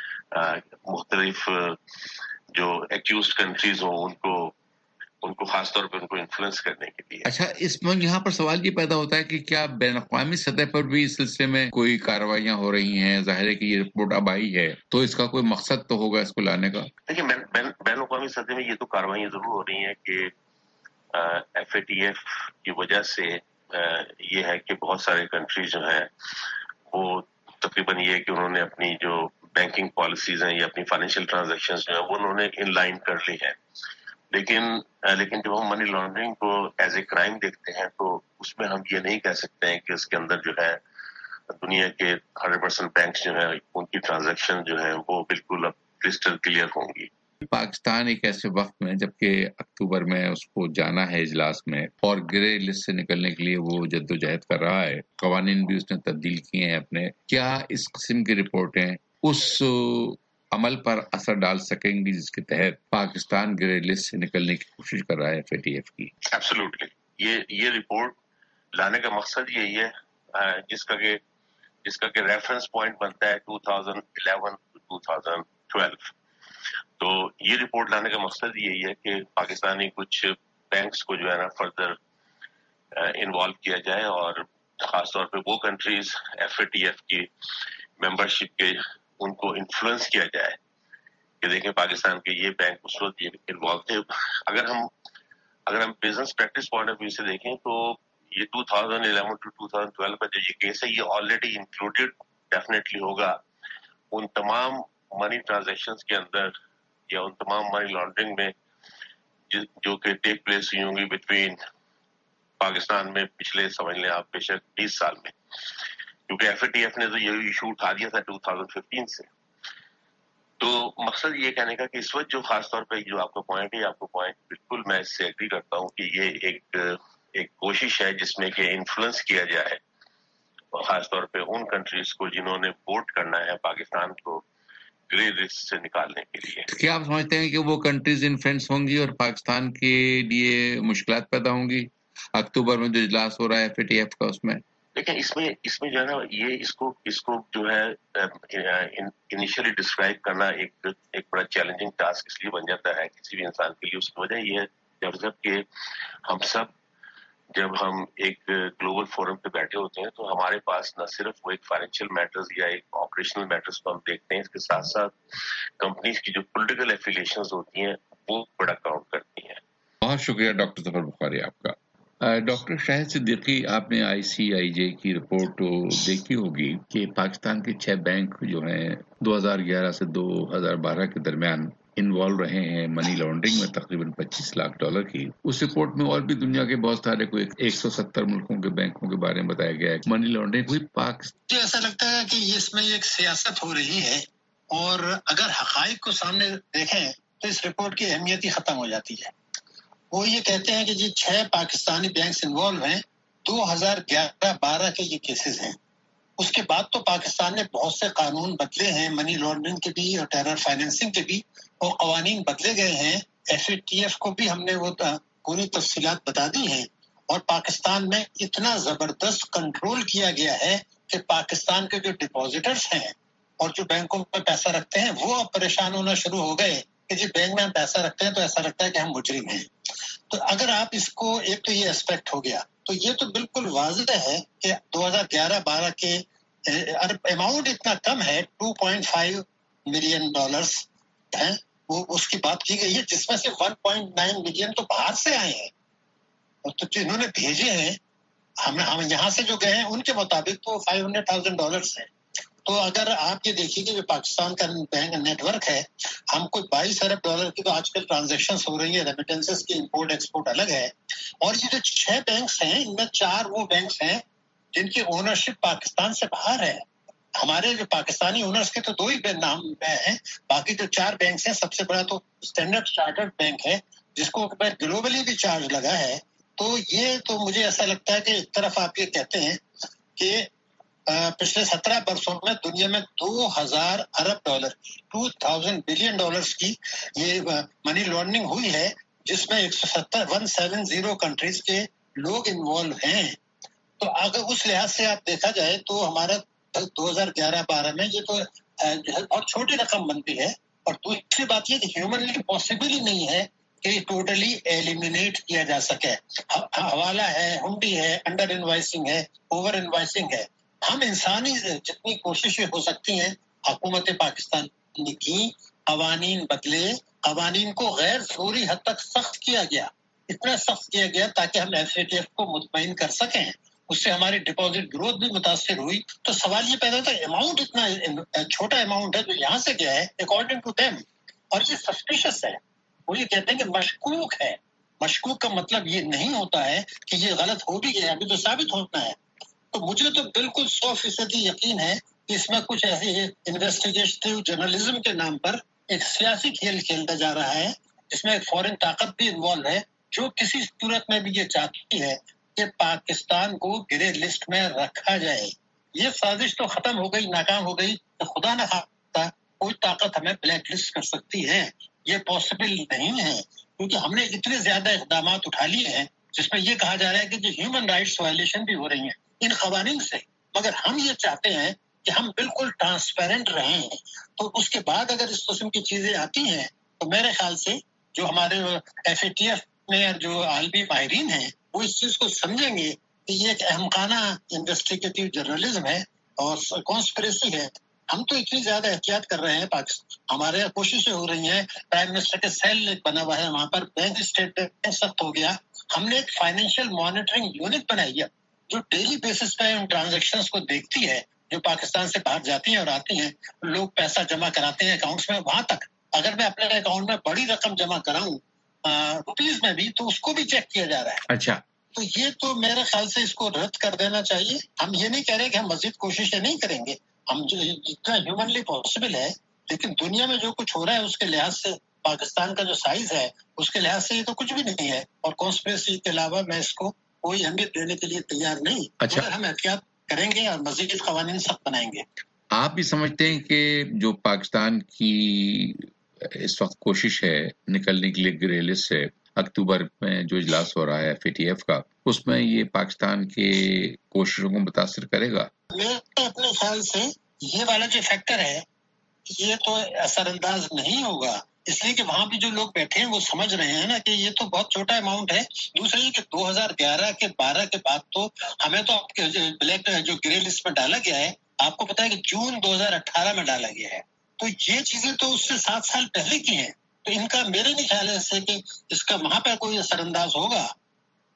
مختلف جو ایکیوزڈ کنٹریز ہوں ان کو خاص طور پہ ان کو انفلوئنس کرنے کے لیے۔ اچھا، اس میں یہاں پر سوال یہ پیدا ہوتا ہے کہ کیا بین الاقوامی سطح پر بھی اس سلسلے میں کوئی کارروائیاں ہو رہی ہیں؟ ظاہر ہے کہ یہ رپورٹ اب آئی ہے تو اس کا کوئی مقصد تو ہوگا اس کو لانے کا۔ دیکھیے، بین الاقوامی سطح میں یہ تو کارروائیاں ضرور ہو رہی ہیں کہ FATF کی وجہ سے یہ ہے کہ بہت سارے کنٹریز جو ہیں وہ تقریباً یہ کہ انہوں نے اپنی جو بینکنگ پالیسیز ہیں یا اپنی فائنینشیل ٹرانزیکشنز جو ہیں وہ انہوں نے ان لائن کر لی ہیں، لیکن جب ہم منی لانڈرنگ کو ایز اے کرائم دیکھتے ہیں تو اس میں ہم یہ نہیں کہہ سکتے ہیں کہ اس کے اندر جو ہے دنیا کے 100% بینکس جو ہیں ان کی ٹرانزیکشن جو ہے وہ بالکل اب کرسٹل کلیئر ہوں گی۔ پاکستان ایک ایسے وقت میں جبکہ اکتوبر میں اس کو جانا ہے اجلاس میں اور گرے لسٹ سے نکلنے کے لیے وہ جدوجہد کر رہا ہے، قوانین بھی اس نے تبدیل کیے ہیں اپنے، کیا اس قسم کی رپورٹیں اس عمل پر اثر ڈال سکیں گی جس کے تحت پاکستان گرے لسٹ سے نکلنے کی کوشش کر رہا ہے FATF کی؟ ایبسولوٹلی، یہ رپورٹ لانے کا مقصد یہی ہے جس کا کہ ریفرنس پوائنٹ بنتا ہے 2011 to 2012۔ تو یہ رپورٹ لانے کا مقصد یہی ہے کہ پاکستانی کچھ بینکس کو جو ہے نا فردر انوالو کیا جائے، اور خاص طور پہ وہ کنٹریز FATF کی ممبرشپ کے ان کو انفلوئنس کیا جائے کہ دیکھیں پاکستان کے یہ بینک اس وقت یہ انوالو تھے۔ اگر ہم business practice point of view سے دیکھیں تو یہ 2011 to 2012 کا جو یہ کیس ہے یہ آلریڈی انکلوڈیڈ ڈیفینیٹلی ہوگا ان تمام منی ٹرانزیکشنز کے اندر یا ان تمام منی لانڈرنگ میں جو کہ ٹیک پلیس ہوئی ہوں گی بٹوین پاکستان میں پچھلے سمجھ لیں آپ بے شک 20 سال میں، کیونکہ FATF نے تو یہ ایشو اٹھا دیا تھا 2015 سے۔ تو مقصد یہ کہنے کا کہ اس وقت جو خاص طور پہ جو آپ کا پوائنٹ ہے، آپ کا پوائنٹ بالکل میں اس سے ایگری کرتا ہوں کہ یہ ایک کوشش ہے جس میں کہ انفلوئنس کیا جائے، اور خاص طور پہ ان کنٹریز کو جنہوں نے ووٹ کرنا ہے پاکستان کو گرے لسٹ سے نکالنے کے لیے۔ کیا آپ سمجھتے ہیں کہ وہ کنٹریز انفلوئنس ہوں گی اور پاکستان کے لیے مشکلات پیدا ہوں گی اکتوبر میں جو اجلاس ہو رہا ہے FATF کا؟ اس میں لیکن اس میں جو ہے نا یہ اس کو جو ہے انیشلی ڈسکرائب کرنا ایک بڑا چیلنجنگ ٹاسک اس لیے بن جاتا ہے کسی بھی انسان کے لیے۔ اس کی وجہ یہ ہے کہ ہم سب جب ہم ایک گلوبل فورم پہ بیٹھے ہوتے ہیں تو ہمارے پاس نہ صرف وہ ایک فائنینشیل میٹرز یا ایک آپریشنل میٹرز کو ہم دیکھتے ہیں، اس کے ساتھ ساتھ کمپنیز کی جو پولیٹیکل ایفیلیشنز ہوتی ہیں وہ بڑا کاؤنٹ کرتی ہیں۔ بہت شکریہ ڈاکٹر ظفر بخاری آپ کا۔ ڈاکٹر شاہد صدیقی، آپ نے ICIJ کی رپورٹ دیکھی ہوگی کہ پاکستان کے 6 بینک جو ہیں 2011 سے 2012 کے درمیان انوالو رہے ہیں منی لانڈرنگ میں تقریباً $25 لاکھ کی. اس رپورٹ میں اور بھی دنیا کے بہت سارے کوئی 170 ملکوں کے بینکوں کے بارے میں بتایا گیا ہے منی لانڈرنگ ہوئی. مجھے ایسا لگتا ہے کہ اس میں ایک سیاست ہو رہی ہے، اور اگر حقائق کو سامنے دیکھیں تو اس رپورٹ کی اہمیت ہی ختم ہو جاتی ہے. وہ یہ کہتے ہیں کہ جی 6 پاکستانی بینکس انوالو ہیں، 2011-12 کے یہ کیسز ہیں. اس کے بعد تو پاکستان نے بہت سے قانون بدلے ہیں، منی لانڈرنگ کے بھی اور ٹیرر فائنینسنگ کے بھی، اور قوانین بدلے گئے ہیں. FATF کو بھی ہم نے وہ پوری تفصیلات بتا دی ہیں، اور پاکستان میں اتنا زبردست کنٹرول کیا گیا ہے کہ پاکستان کے جو ڈپازیٹرز ہیں اور جو بینکوں میں پیسہ رکھتے ہیں وہ اب پریشان ہونا شروع ہو گئے کہ جی بینک میں ہم پیسہ رکھتے ہیں تو ایسا لگتا ہے کہ ہم مجرم ہیں. تو اگر آپ اس کو، ایک تو یہ اسپیکٹ ہو گیا، تو یہ تو بالکل واضح ہے کہ 2011-12 کے اماؤنٹ اتنا کم ہے، $2.5 ملین ہیں، وہ اس کی بات کی گئی ہے، جس میں سے 1.9 ملین تو باہر سے آئے ہیں. تو جنہوں نے بھیجے ہیں، ہم یہاں سے جو گئے ہیں ان کے مطابق تو $500,000 ہیں. تو اگر آپ یہ دیکھیے کہ جو پاکستان کا بینک نیٹ ورک ہے، ہم کوئی $22 ارب کی تو آج کل ٹرانزیکشنز ہو رہی ہیں، ریمیٹنسز کی امپورٹ ایکسپورٹ الگ ہے. اور یہ جو 6 بینکس ہیں، ان میں 4 وہ بینکس ہیں جن کی اونرشپ پاکستان سے باہر ہے. ہمارے جو پاکستانی اونرز کے تو 2 ہی نام ہیں، باقی جو 4 بینکس ہیں، سب سے بڑا تو اسٹینڈرڈ چارٹرڈ بینک ہے جس کو گلوبلی بھی چارج لگا ہے. تو یہ تو مجھے ایسا لگتا ہے کہ ایک طرف آپ یہ کہتے ہیں کہ پچھلے 17 برسوں میں دنیا میں $2,000 ارب 2000 بلین ڈالرز کی یہ منی لانڈرنگ ہوئی ہے، جس میں 170 کنٹریز کے لوگ انوالو ہیں. تو اگر اس لحاظ سے آپ دیکھا جائے تو ہمارا 2011-12 میں یہ تو بہت چھوٹی رقم بنتی ہے. اور دوسری بات یہ کہ ہیومنلی پاسبل ہی نہیں ہے کہ ٹوٹلی ایلیمینیٹ کیا جا سکے. حوالہ ہے، ہنڈی ہے، انڈر انوائسنگ ہے، اوور انوائسنگ ہے. ہم انسانی جتنی کوششیں ہو سکتی ہیں حکومت پاکستان نے کی، قوانین بدلے، قوانین کو غیر ضروری حد تک سخت کیا گیا، اتنا سخت کیا گیا تاکہ ہم FATF کو مطمئن کر سکیں. اس سے ہماری ڈپازٹ گروتھ بھی متاثر ہوئی. تو سوال یہ پیدا ہوتا ہے اماؤنٹ اتنا چھوٹا اماؤنٹ ہے جو یہاں سے گیا ہے اکارڈنگ ٹو دیم، اور یہ سسپیشس ہے. وہ یہ کہتے ہیں کہ مشکوک ہے. مشکوک کا مطلب یہ نہیں ہوتا ہے کہ یہ غلط ہو بھی گیا، ابھی تو ثابت ہونا ہے. تو مجھے تو بالکل 100% یقین ہے کہ اس میں کچھ ایسی انویسٹیگیٹو جرنلزم کے نام پر ایک سیاسی کھیل کھیلتا جا رہا ہے، جس میں ایک فورن طاقت بھی انوالو ہے جو کسی صورت میں بھی یہ چاہتی ہے کہ پاکستان کو گرے لسٹ میں رکھا جائے. یہ سازش تو ختم ہو گئی، ناکام ہو گئی. تو خدا نہ خواستہ کوئی طاقت ہمیں بلیک لسٹ کر سکتی ہے، یہ پاسبل نہیں ہے، کیونکہ ہم نے اتنے زیادہ اقدامات اٹھا لیے ہیں جس میں یہ کہا جا رہا ہے کہ جو ہیومن رائٹس وائلیشن بھی ہو رہی ہیں ان قوانین سے. مگر ہم یہ چاہتے ہیں کہ ہم بالکل ٹرانسپیرنٹ رہیں. تو اس کے بعد اگر اس قسم کی چیزیں آتی ہیں تو میرے خیال سے جو ہمارے FATF میں جو عالمی ماہرین ہیں وہ اس چیز کو سمجھیں گے کہ یہ ایک احمقانہ انویسٹیگیٹو جرنلزم ہے اور کانسپریسی ہے. ہم تو اتنی زیادہ احتیاط کر رہے ہیں، پاکستان ہمارے کوششیں ہو رہی ہیں. پرائم منسٹر کے سیل ایک بنا ہوا ہے، وہاں پر بینک اسٹیٹمنٹ سخت ہو گیا. ہم نے ایک فائنینشیل مانیٹرنگ یونٹ بنائی ہے جو ڈیلی بیسس پہ ان ٹرانزیکشنز کو دیکھتی ہے جو پاکستان سے باہر جاتی ہیں اور آتی ہیں. لوگ پیسہ جمع کراتے ہیں اکاؤنٹس میں، وہاں تک اگر میں اپنے اکاؤنٹ میں بڑی رقم جمع کراؤں روپیز میں بھی تو اس کو بھی چیک کیا جا رہا ہے. اچھا، تو یہ تو میرے خیال سے اس کو رد کر دینا چاہیے. ہم یہ نہیں کہہ رہے کہ ہم مزید کوششیں نہیں کریں گے، ہم جو جتنا ہیومنلی پاسبل ہے، لیکن دنیا میں جو کچھ ہو رہا ہے اس کے لحاظ سے پاکستان کا جو سائز ہے اس کے لحاظ سے یہ تو کچھ بھی نہیں ہے. اور کانسپریسی کے علاوہ میں اس کو کوئی اہمیت دینے کے لیے تیار نہیں. اچھا، مگر ہم احتیاط کریں گے اور مزید قوانین سخت بنائیں گے. آپ بھی سمجھتے ہیں کہ جو پاکستان کی اس وقت کوشش ہے نکلنے کے لیے گرے لسٹ سے، اکتوبر میں جو اجلاس ہو رہا ہے FATF کا، اس میں یہ پاکستان کے کوششوں کو متاثر کرے گا؟ میرے اپنے خیال سے یہ والا جو فیکٹر ہے یہ تو اثر انداز نہیں ہوگا، اس لیے کہ وہاں بھی جو لوگ بیٹھے ہیں وہ سمجھ رہے ہیں نا کہ یہ تو بہت چھوٹا اماؤنٹ ہے. دوسرا یہ کہ 2011-12 کے بعد تو ہمیں تو بلیک جو گرے لسٹ میں ڈالا گیا ہے، آپ کو پتا ہے کہ جون 2018 میں ڈالا گیا ہے. تو یہ چیزیں تو اس سے 7 سال پہلے کی ہیں. تو ان کا میرے نہیں خیال ہے کہ اس کا وہاں پہ کوئی اثر انداز ہوگا.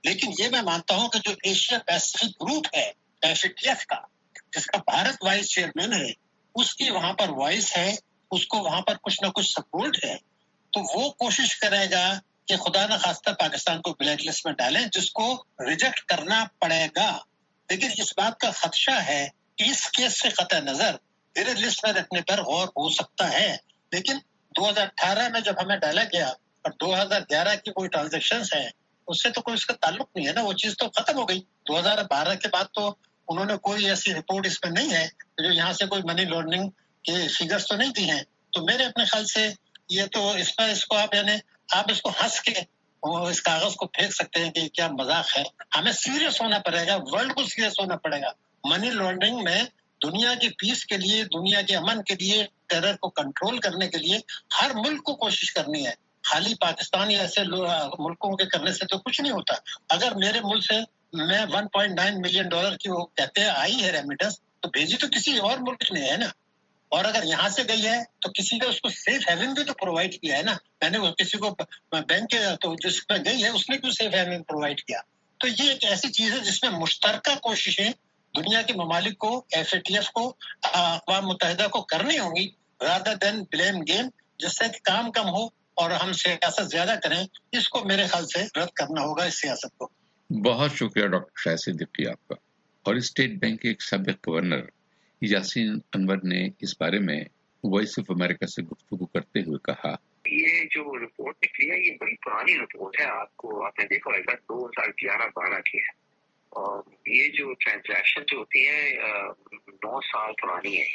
لیکن یہ میں مانتا ہوں کہ جو ایشیا پیسفک گروپ ہے FATF کا، جس کا بھارت وائس چیئرمین ہے، اس کی وہاں پر وائس ہے، اس کو وہاں پر کچھ نہ کچھ سپورٹ ہے، تو وہ کوشش کرے گا کہ خدا نہ خواستہ پاکستان کو بلیک لسٹ میں ڈالیں، جس کو ریجیکٹ کرنا پڑے گا۔ لیکن اس بات کا خدشہ ہے کہ اس کیس سے قطع نظر میرے لسٹ میں رکھنے پر غور ہو سکتا ہے، لیکن 2018 میں جب ہمیں ڈالا گیا اور 2011 کی کوئی ٹرانزیکشنز ہیں، اس سے تو کوئی اس کا تعلق نہیں ہے نا، وہ چیز تو ختم ہو گئی۔ 2012 کے بعد تو انہوں نے کوئی ایسی رپورٹ اس میں نہیں ہے جو یہاں سے کوئی منی لانڈرنگ کے فگرز تو نہیں دی ہیں۔ تو میرے اپنے خیال سے یہ تو اس کو آپ یعنی آپ اس کو ہنس کے اس کاغذ کو پھینک سکتے ہیں کہ کیا مذاق ہے۔ ہمیں سیریس ہونا پڑے گا، ورلڈ کو سیریس ہونا پڑے گا۔ منی لانڈرنگ میں دنیا کی پیس کے لیے، دنیا کے امن کے لیے، ٹیرر کو کنٹرول کرنے کے لیے ہر ملک کو کوشش کرنی ہے۔ خالی پاکستان یا ایسے ملکوں کے کرنے سے تو کچھ نہیں ہوتا۔ اگر میرے ملک سے میں $1.9 ملین کی وہ کہتے ہیں آئی ہے ریمیٹنس، تو بھیجی تو کسی اور ملک نے ہے نا، اور اگر یہاں سے گئی ہے تو کسی نے اس کو سیف ہیون بھی تو پرووائڈ کیا ہے نا۔ میں نے کسی کو بینک کے تو جس میں گئی ہے اس نے کیوں سیف ہیون پرووائڈ کیا؟ تو یہ ایک ایسی چیز ہے جس میں مشترکہ کوششیں دنیا کے ممالک کو، FATF کو، اقوام متحدہ کو کرنی ہوں گی rather than blame game، جس سے کام کم ہو اور ہم سیاست زیادہ کریں۔ اس کو میرے خیال سے رد کرنا ہوگا، اس سیاست کو۔ بہت شکریہ ڈاکٹر شاہ صدیقی آپ کا۔ اور اسٹیٹ بینک کے ایک سابق گورنر یاسین انور نے اس بارے میں وائس آف امریکہ سے گفتگو کرتے ہوئے کہا، یہ جو رپورٹ نکلی ہے یہ بڑی پرانی رپورٹ ہے، آپ نے دیکھا ہوگا 2011-12 کی ہے، اور یہ جو ٹرانزیکشن جو ہوتی ہیں 9 سال پرانی ہے۔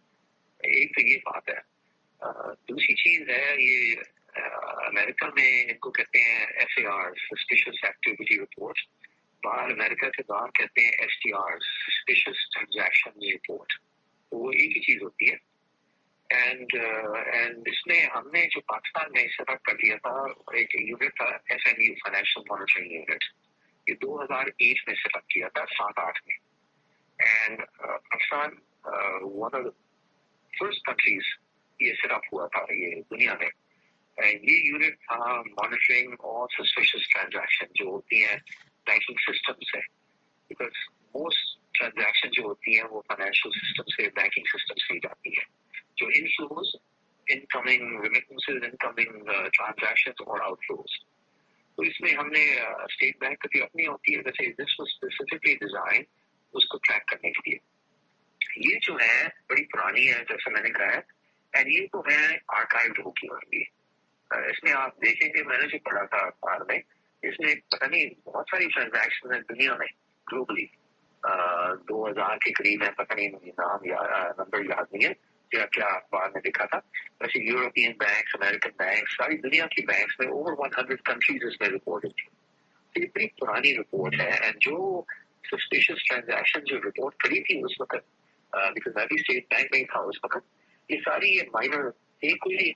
یہ ایک تو یہ بات ہے۔ دوسری چیز ہے، یہ امریکہ میں ان کو کہتے ہیں FAR سسپیشس ایکٹیویٹی رپورٹ، باہر امریکہ کے باہر کہتے ہیں STR سسپیشس ٹرانزیکشن رپورٹ، تو وہ ایک ہی چیز ہوتی ہے۔ اینڈ اس میں ہم نے جو پاکستان میں سیٹ اپ کر دیا تھا ایک یونٹ تھا FMU فائنینشیل مانیٹرنگ یونٹ، یہ 2008 میں سیٹ اپ کیا تھا 7-8 میں، and Pakistan one of first countries یہ سیٹ اپ ہوا تھا یہ دنیا میں۔ یہ یونٹ تھا مانیٹرنگ اور سسپیشس ٹرانزیکشن جو ہوتی ہیں بینکنگ سسٹم سے، بیکاز موسٹ ٹرانزیکشن جو ہوتی ہیں وہ فائنینشیل سسٹم سے، بینکنگ سسٹم سے ہی جاتی ہے، جو inflows, incoming remittances, incoming transaction اور آؤٹ فلوز۔ تو اس میں ہم نے اسٹیٹ بینک کی اپنی ہوتی ہے ویسے دس واز اسپیسیفکلی ڈیزائن اس کو ٹریک کرنے کے لیے۔ یہ جو ہے بڑی پرانی ہے جیسے میں نے کہا ہے، اینڈ یہ تو ہے آرکائیوڈ ہوگی ہوگی۔ اس میں آپ دیکھیں گے، میں نے جو پڑھا تھا اخبار میں، اس میں پتہ نہیں بہت ساری ٹرانزیکشن ہیں دنیا میں گلوبلی، 2000 کے قریب ہے، پتہ نہیں مجھے نام یا نمبر یاد نہیں ہے کیا اخبار میں دیکھا تھا۔ ویسے یورپین بینکس، امریکن بینکس، ساری دنیا کی بینکس میں اوور 100 کنٹریز اس میں رپورٹ تھی۔ یہ بڑی پرانی رپورٹ ہے، اینڈ جو سسپیشس ٹرانزیکشن جو رپورٹ کری تھی اس وقت، بیکاز میں بھی اسٹیٹ بینک میں ہی تھا اس وقت، یہ ساری یہ مائنر تھی، کوئی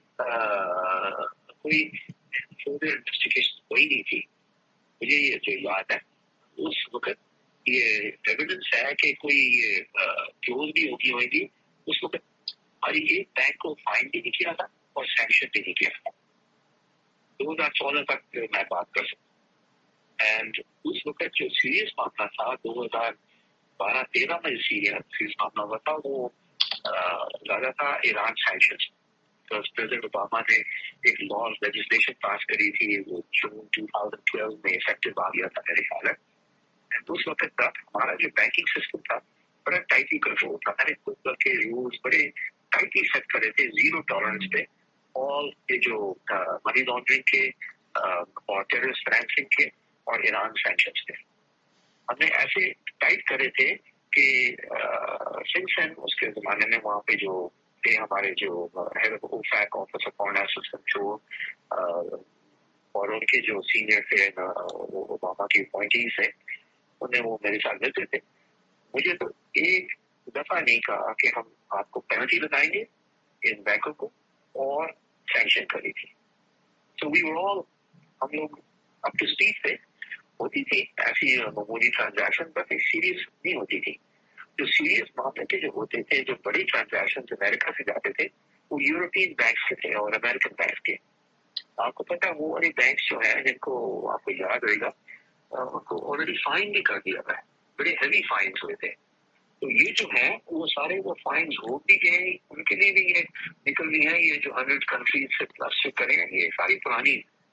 فردر انویسٹیگیشن کوئی نہیں تھی۔ مجھے یہ جو یاد ہے اس وقت یہ ایویڈنس ہے کہ کوئی کلوز بھی ہوگی ہوئیں گی اس وقت، اور یہ بینک کو فائن بھی نہیں کیا تھا اور سینکشن بھی نہیں کیا تھا۔ 2014 تک میں بات کر سکتا ہوں، اینڈ اس وقت جو سیریس معاملہ تھا 2012-13 میں سیریس معاملہ ہوا تھا، وہ زیادہ تھا ایران سینکشن۔ پریزیڈنٹ اوباما نے ایک لا لیجسلیشن پاس کری تھی، وہ جون 2012 میں افیکٹو آ گیا تھا میرے خیال ہے۔ اس وقت تک ہمارا جو بینکنگ سسٹم تھا بڑا ٹائٹلی کنٹرول تھا، میں نے خود کے رولز بڑے ٹائٹلی سیٹ کرے تھے، 0 ٹالرنس پہ اور یہ جو منی لانڈرنگ کے اور ٹیررسٹ فائنینسنگ کے اور ایران سینکشنز کے، ہم نے ایسے ٹائٹ کرے تھے کہ سنسن اس کے زمانے میں وہاں پہ جو تھے ہمارے جو head of OFAC office of foreign assets control اور ان کے جو سینئر تھے اوباما کی اپوائنٹیز ہیں، انہیں وہ میرے ساتھ ملتے تھے۔ مجھے تو ایک دفعہ نہیں کہا کہ ہم آپ کو پینلٹی لگائیں گے ان بینکوں کو، اور سینکشن کری تھی۔ سو وی ور آل، ہم لوگ اپ ٹو اسپیڈ تھے، ہوتی تھی ایسی معمولی ٹرانزیکشن، بس سیریس نہیں ہوتی تھی۔ جو سیریس معاملے کے جو ہوتے تھے، جو بڑی ٹرانزیکشن امریکہ سے جاتے تھے، وہ یورپین بینکس کے تھے اور امریکن بینکس کے۔ آپ کو پتا وہ والی بینکس جو ہیں جن کو آپ کو یاد رہے گا ان کو آلریڈی فائن بھی کر دیا ہے، بڑے ہیوی فائنس ہوئے تھے. تو یہ جو ہے وہ سارے وہ فائنز ہو بھی گئے، ان کے لیے بھی یہ نکل گئی ہیں. یہ جو 100 کنٹریز سے پلس جو کریں یہ ساری پرانی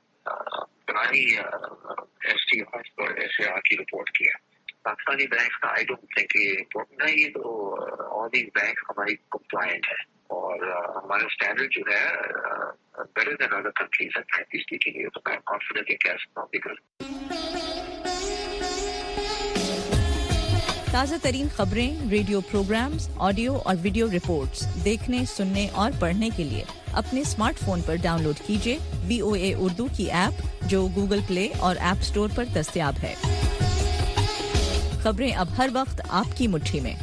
ایس ٹی پر ایسے آ کی رپورٹ کیا. پاکستانی بینک کا آئی ڈونٹ تھنک یہ امپورٹنٹ ہے. یہ تو آل دیز بینک ہماری کمپلائنٹ ہے اور ہمارا اسٹینڈرڈ جو ہے بیٹر دین ادر کنٹریز ہے فرینکلی کے لیے. تو میں کانفیڈنٹ کہہ سکتا ہوں بیکاز تازہ ترین خبریں، ریڈیو پروگرامز، آڈیو اور ویڈیو رپورٹس دیکھنے، سننے اور پڑھنے کے لیے اپنے اسمارٹ فون پر ڈاؤن لوڈ کیجیے VOA اردو کی ایپ جو گوگل پلے اور ایپ اسٹور پر دستیاب ہے. خبریں اب ہر وقت آپ کی مٹھی میں.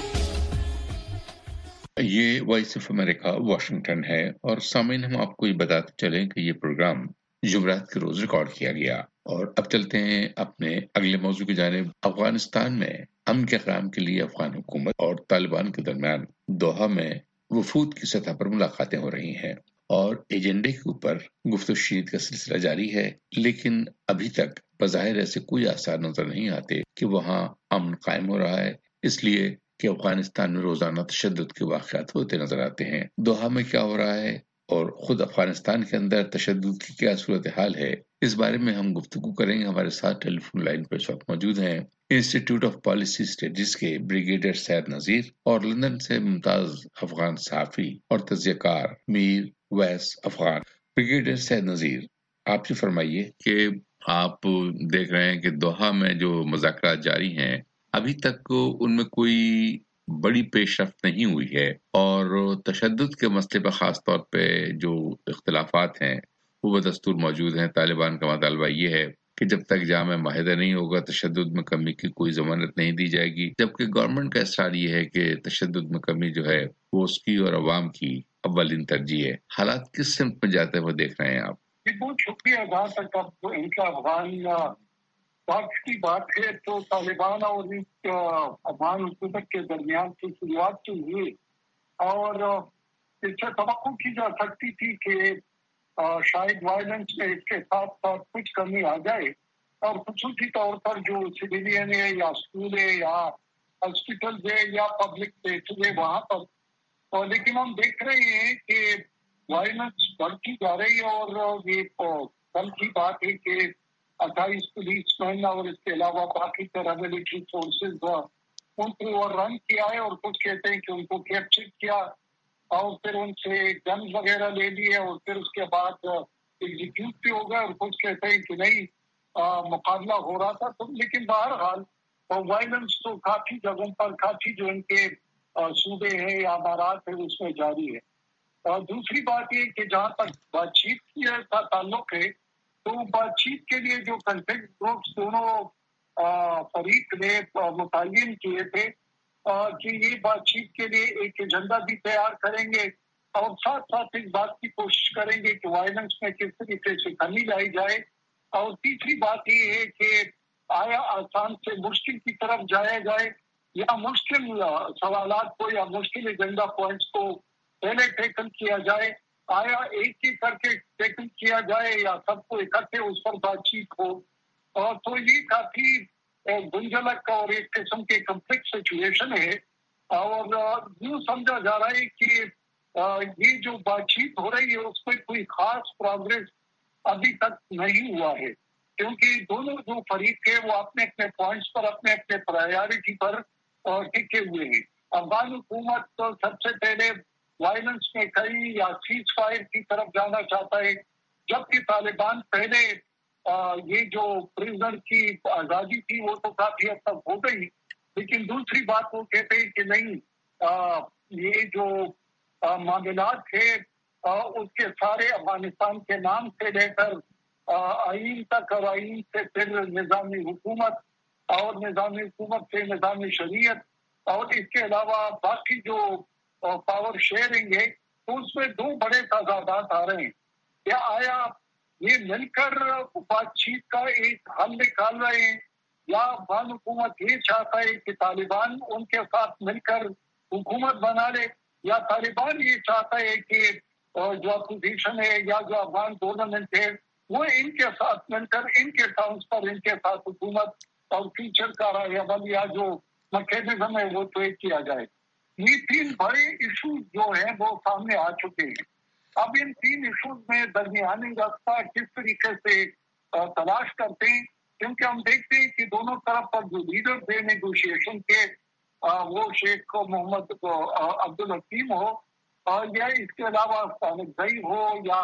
یہ وائس آف امریکہ واشنگٹن ہے اور سامعین ہم آپ کو یہ بتاتے چلیں کہ یہ پروگرام جمعرات کے روز ریکارڈ کیا گیا. اور اب چلتے ہیں اپنے اگلے موضوع کی جانب. افغانستان میں امن کے قیام کے لیے افغان حکومت اور طالبان کے درمیان دوحہ میں وفود کی سطح پر ملاقاتیں ہو رہی ہیں اور ایجنڈے کے اوپر گفت و شنید کا سلسلہ جاری ہے، لیکن ابھی تک بظاہر ایسے کوئی آثار نظر نہیں آتے کہ وہاں امن قائم ہو رہا ہے، اس لیے کہ افغانستان میں روزانہ تشدد کے واقعات ہوتے نظر آتے ہیں. دوحہ میں کیا ہو رہا ہے اور خود افغانستان کے اندر تشدد کی کیا صورتحال ہے، اس بارے میں ہم گفتگو کریں گے. ہمارے ساتھ ٹیلی فون لائن پر اس وقت موجود ہیں انسٹیٹیوٹ آف پالیسی اسٹڈیز کے بریگیڈیئر سید نذیر اور لندن سے ممتاز افغان صحافی اور تجزیہ کار میر ویس افغان. بریگیڈیئر سید نذیر، آپ یہ فرمائیے کہ آپ دیکھ رہے ہیں کہ دوحہ میں جو مذاکرات جاری ہیں ابھی تک ان میں کوئی بڑی پیش رفت نہیں ہوئی ہے اور تشدد کے مسئلے پر خاص طور پہ جو اختلافات ہیں وہ بدستور موجود ہیں. طالبان کا مطالبہ یہ ہے کہ جب تک جامع معاہدہ نہیں ہوگا تشدد میں کمی کی کوئی ضمانت نہیں دی جائے گی، جبکہ گورنمنٹ کا اصرار یہ ہے کہ تشدد میں کمی جو ہے وہ اس کی اور عوام کی اولین ترجیح ہے. حالات کس سمت میں جاتے ہوئے دیکھ رہے ہیں آپ؟ بہت شکریہ. جہاں تک اب ان کا افغان وقت کی بات ہے تو طالبان اور افغان حکومت کے درمیان کی شروعات تو ہوئی اور اس سے توقع کی جا سکتی تھی کہ شاید وائلنس میں اس کے ساتھ ساتھ کچھ کمی آ جائے اور خصوصی طور پر جو سویلین ہے یا اسکول ہے یا ہاسپٹل ہے یا پبلک پلیسز ہے وہاں پر. لیکن ہم دیکھ رہے ہیں کہ وائلنس بڑھتی جا رہی ہے اور یہ کل کی بات ہے کہ 28 پولیس مین اور اس کے علاوہ باقی پیراملٹری فورسز ان کو اوور رن کیا ہے اور کچھ کہتے ہیں کہ ان کو کیپچر کیا اور پھر ان سے گن وغیرہ لے لیے اور پھر اس کے بعد ایگزیکیوٹ بھی ہو گیا اور کچھ کہتے ہیں کہ نہیں مقابلہ ہو رہا تھا. تو لیکن بہرحال وائلنس تو کافی جگہوں پر کافی جو ان کے صوبے ہیں یا امارات ہیں اس میں جاری ہے. اور دوسری بات یہ کہ جہاں تک بات چیت کا تعلق ہے تو بات چیت کے لیے جو کنٹیکٹ گروپس دونوں فریق نے متعین کیے تھے کہ یہ بات چیت کے لیے ایک ایجنڈا بھی تیار کریں گے اور ساتھ ساتھ اس بات کی کوشش کریں گے کہ وائلنس میں کس طریقے سے کمی لائی جائے. اور تیسری بات یہ ہے کہ آیا آسان سے مشکل کی طرف جایا جائے یا مشکل سوالات کو یا مشکل ایجنڈا پوائنٹس کو پہلے ٹیکل کیا جائے. آیا ایک ہی کر کے ٹیکل کیا جائے یا سب کو اکٹھے اس پر بات چیت ہو. اور تو یہ کافی گنجلک اور ایک قسم کے کمپلیکس سچویشن ہے اور یوں سمجھا جا رہا ہے کہ یہ جو بات چیت ہو رہی ہے اس میں کوئی خاص پروگریس ابھی تک نہیں ہوا ہے کیونکہ دونوں جو فریق ہیں وہ اپنے اپنے پوائنٹس پر اپنے اپنے پرائیورٹی پر ٹکے ہوئے ہیں. افغان حکومت تو سب سے پہلے وائلنس میں کئی یا سیز فائر کی طرف جانا چاہتا ہے جبکہ طالبان پہلے یہ جو پریزنر کی آزادی تھی وہ تو کافی حد تک ہو گئی لیکن دوسری بات وہ کہتے ہیں کہ نہیں یہ جو معاملات ہے اس کے سارے افغانستان کے نام سے لے کر آئین تک اور آئین سے پھر نظامی حکومت اور نظامی حکومت سے نظامی شریعت اور اس کے علاوہ باقی جو پاور شیئرنگ ہے تو اس میں دو بڑے تضادات آ رہے ہیں. کیا آیا یہ مل کر بات چیت کا ایک حل نکال رہے ہیں یا افغان حکومت یہ چاہتا ہے کہ طالبان ان کے ساتھ مل کر حکومت بنا لے یا طالبان یہ چاہتا ہے کہ جو اپوزیشن ہے یا جو افغان گورنمنٹ ہے وہ ان کے ساتھ مل کر ان کے ٹرمز پر ان کے ساتھ حکومت اور فیوچر کا رائے عمل یا جو میکینزم ہے وہ طے کیا جائے. یہ 3 بڑے ایشوز جو ہیں وہ سامنے آ چکے ہیں. اب ان 3 ایشوز میں درمیانی راستہ کس طریقے سے تلاش کرتے ہیں، کیونکہ ہم دیکھتے ہیں کہ دونوں طرف پر جو لیڈر تھے نیگوشیشن کے وہ شیخ محمد عبدالحکیم ہو یا اس کے علاوہ طالب ہو یا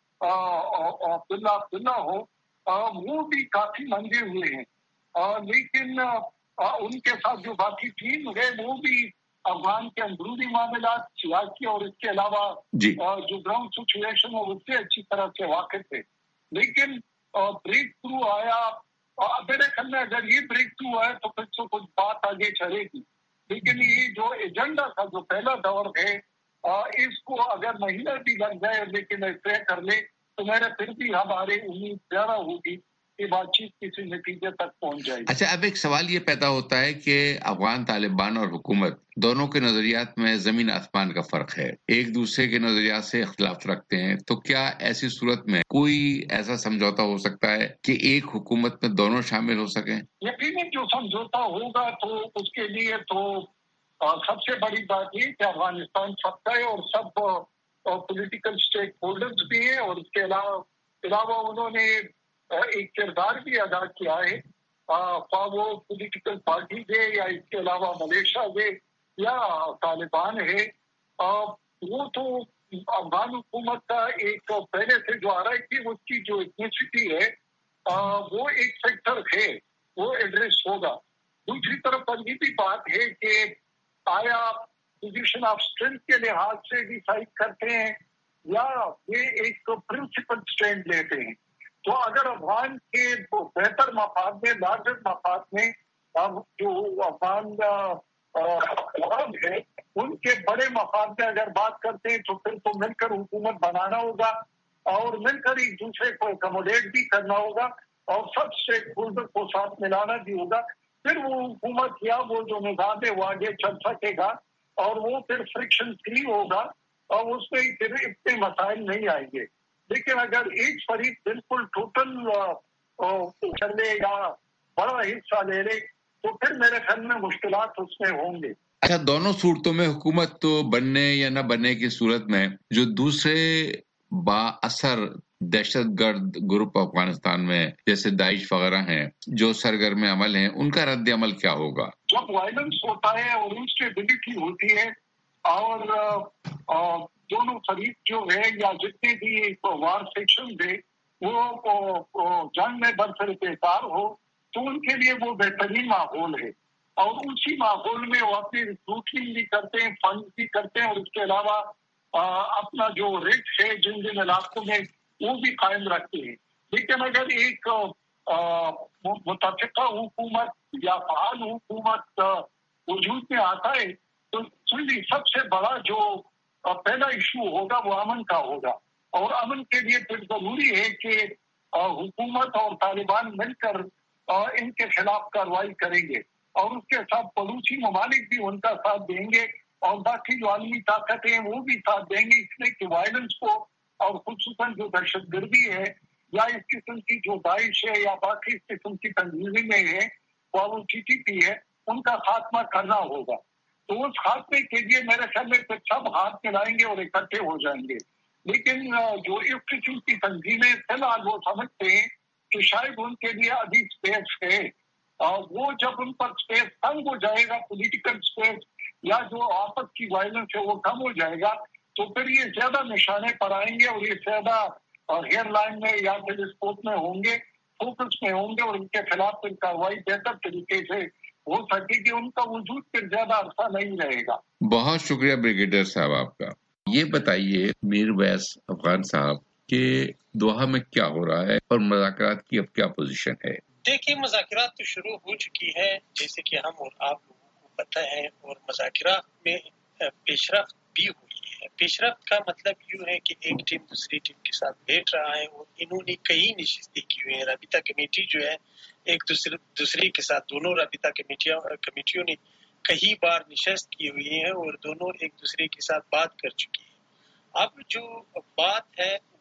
عبداللہ ہو، وہ بھی کافی منگے ہوئے ہیں. لیکن ان کے ساتھ جو باقی ٹیم ہے وہ بھی افغان کے اندرونی معاملات سیاسی اور اس کے علاوہ جو گراؤنڈ سچویشن ہے اس سے اچھی طرح سے واقف ہے. لیکن بریک تھرو آیا، میرے خیال میں اگر یہ بریک تھرو آیا تو پھر سے کچھ بات آگے چلے گی. لیکن یہ جو ایجنڈا کا جو پہلا دور ہے اس کو اگر مہینہ بھی لگ جائے لیکن طے کر لے تو میرے پھر بھی ہمارے امید زیادہ ہوگی کہ بات چیت کسی نتیجے تک پہنچ جائے گی. اچھا، اب ایک سوال یہ پیدا ہوتا ہے کہ افغان طالبان اور حکومت دونوں کے نظریات میں زمین آسمان کا فرق ہے، ایک دوسرے کے نظریات سے اختلاف رکھتے ہیں، تو کیا ایسی صورت میں کوئی ایسا سمجھوتا ہو سکتا ہے کہ ایک حکومت میں دونوں شامل ہو سکیں؟ یقیناً جو سمجھوتا ہوگا تو اس کے لیے تو سب سے بڑی بات یہ کہ افغانستان سب کا ہے اور سب پولیٹیکل اسٹیک ہولڈرز بھی ہیں، اور اس کے علاوہ انہوں نے ایک کردار بھی ادا کیا ہے، وہ پولیٹیکل پارٹی ہے یا اس کے علاوہ ملیشیا ہے یا طالبان ہے. وہ تو افغان حکومت کا ایک پہلے سے جو آ رہا ہے کہ اس کی جو ایتھنیسٹی ہے وہ ایک فیکٹر ہے، وہ ایڈریس ہوگا. دوسری طرف پر یہ بھی بات ہے کہ آیا پوزیشن آف اسٹرینتھ کے لحاظ سے ڈیسائڈ کرتے ہیں یا یہ ایک پرنسپل اسٹینڈ لیتے ہیں. تو اگر افغان کے بہتر مفاد میں، لارجر مفاد میں جو افغان عوام ہے ان کے بڑے مفاد میں اگر بات کرتے ہیں تو پھر تو مل کر حکومت بنانا ہوگا اور مل کر ایک دوسرے کو اکوموڈیٹ بھی کرنا ہوگا اور سب اسٹیک ہولڈر کو ساتھ ملانا بھی ہوگا. پھر وہ حکومت یا وہ جو نظام ہے وہ آگے چل سکے گا اور وہ پھر فرکشن فری ہوگا اور اس میں پھر اتنے مسائل نہیں آئیں گے. لیکن اگر ایک فریق بالکل ٹوٹل چلے یا بڑا حصہ لے لے تو پھر میرے خیال میں مشکلات اس میں ہوں گے. اچھا، دونوں صورتوں میں حکومت تو بننے یا نہ بننے کی صورت میں جو دوسرے با اثر دہشت گرد گروپ افغانستان میں جیسے داعش وغیرہ ہیں جو سرگرم عمل ہیں، ان کا رد عمل کیا ہوگا؟ جب وائلنس ہوتا ہے اور انسٹیبلٹی ہوتی ہے اور دونوں فریق جو ہے یا جتنے بھی وار سیکشن ہے وہ جنگ میں برسر پیکار ہو تو ان کے لیے وہ بہترین ماحول ہے اور اسی ماحول میں وہ اپنی ریکروٹنگ بھی کرتے ہیں، فنڈ بھی کرتے ہیں اور اس کے علاوہ اپنا جو ریٹ ہے جن جن علاقوں میں وہ بھی قائم رکھتے ہیں. لیکن اگر ایک متفقہ حکومت یا فعال حکومت وجود میں آتا ہے تو سب سے بڑا جو پہلا ایشو ہوگا وہ امن کا ہوگا اور امن کے لیے پھر ضروری ہے کہ حکومت اور طالبان مل کر ان کے خلاف کارروائی کریں گے اور اس کے ساتھ پڑوسی ممالک بھی ان کا ساتھ دیں گے اور باقی جو عالمی طاقتیں ہیں وہ بھی ساتھ دیں گے، اس لیے کہ وائلنس کو اور خصوصاً جو دہشت گردی ہے یا اس قسم کی جو داعش ہے یا باقی اس قسم کی تنظیمیں ہیں وہ TTP ہے ان کا خاتمہ کرنا ہوگا. تو اس خاتمے کے لیے میرے خیال میں پھر سب ہاتھ ملائیں گے اور اکٹھے ہو جائیں گے. لیکن جو اس قسم کی تنظیمیں فی الحال وہ سمجھتے ہیں کہ شاید ان کے لیے ابھی اسپیس ہے اور وہ جب ان پر اسپیس تنگ ہو جائے گا، پولیٹیکل اسپیس یا جو آپس کی وائلنس ہے وہ کم ہو جائے گا تو پھر یہ زیادہ نشانے پر آئیں گے اور یہ زیادہ ہیئر لائن میں یا ٹیلیسکوپ میں ہوں گے، فوکس میں ہوں گے اور ان کے خلاف پھر کارروائی بہتر طریقے سے ہو سکے گی. ان کا وجود پھر زیادہ عرصہ نہیں رہے گا. بہت شکریہ بریگیڈیئر صاحب آپ کا. یہ بتائیے میر ویس افغان صاحب کہ دوحہ میں کیا ہو رہا ہے اور مذاکرات کی اب کیا پوزیشن ہے؟ دیکھیے، مذاکرات تو شروع ہو چکی ہے جیسے کہ ہم اور آپ لوگوں کو پتہ ہے، اور مذاکرات میں پیش رفت بھی ہوئی ہے. پیش رفت کا مطلب یوں ہے کہ ایک ٹیم دوسری ٹیم کے ساتھ بیٹھ رہا ہے اور انہوں نے کئی نشستیں کی ہوئی ہیں. رابطہ کمیٹی جو ہے ایک دوسرے کے ساتھ، دونوں رابطہ کمیٹیوں نے کئی بار نشست کی ہوئی ہیں اور دونوں ایک دوسرے کے ساتھ بات کر چکی ہیں. اب جو بات ہے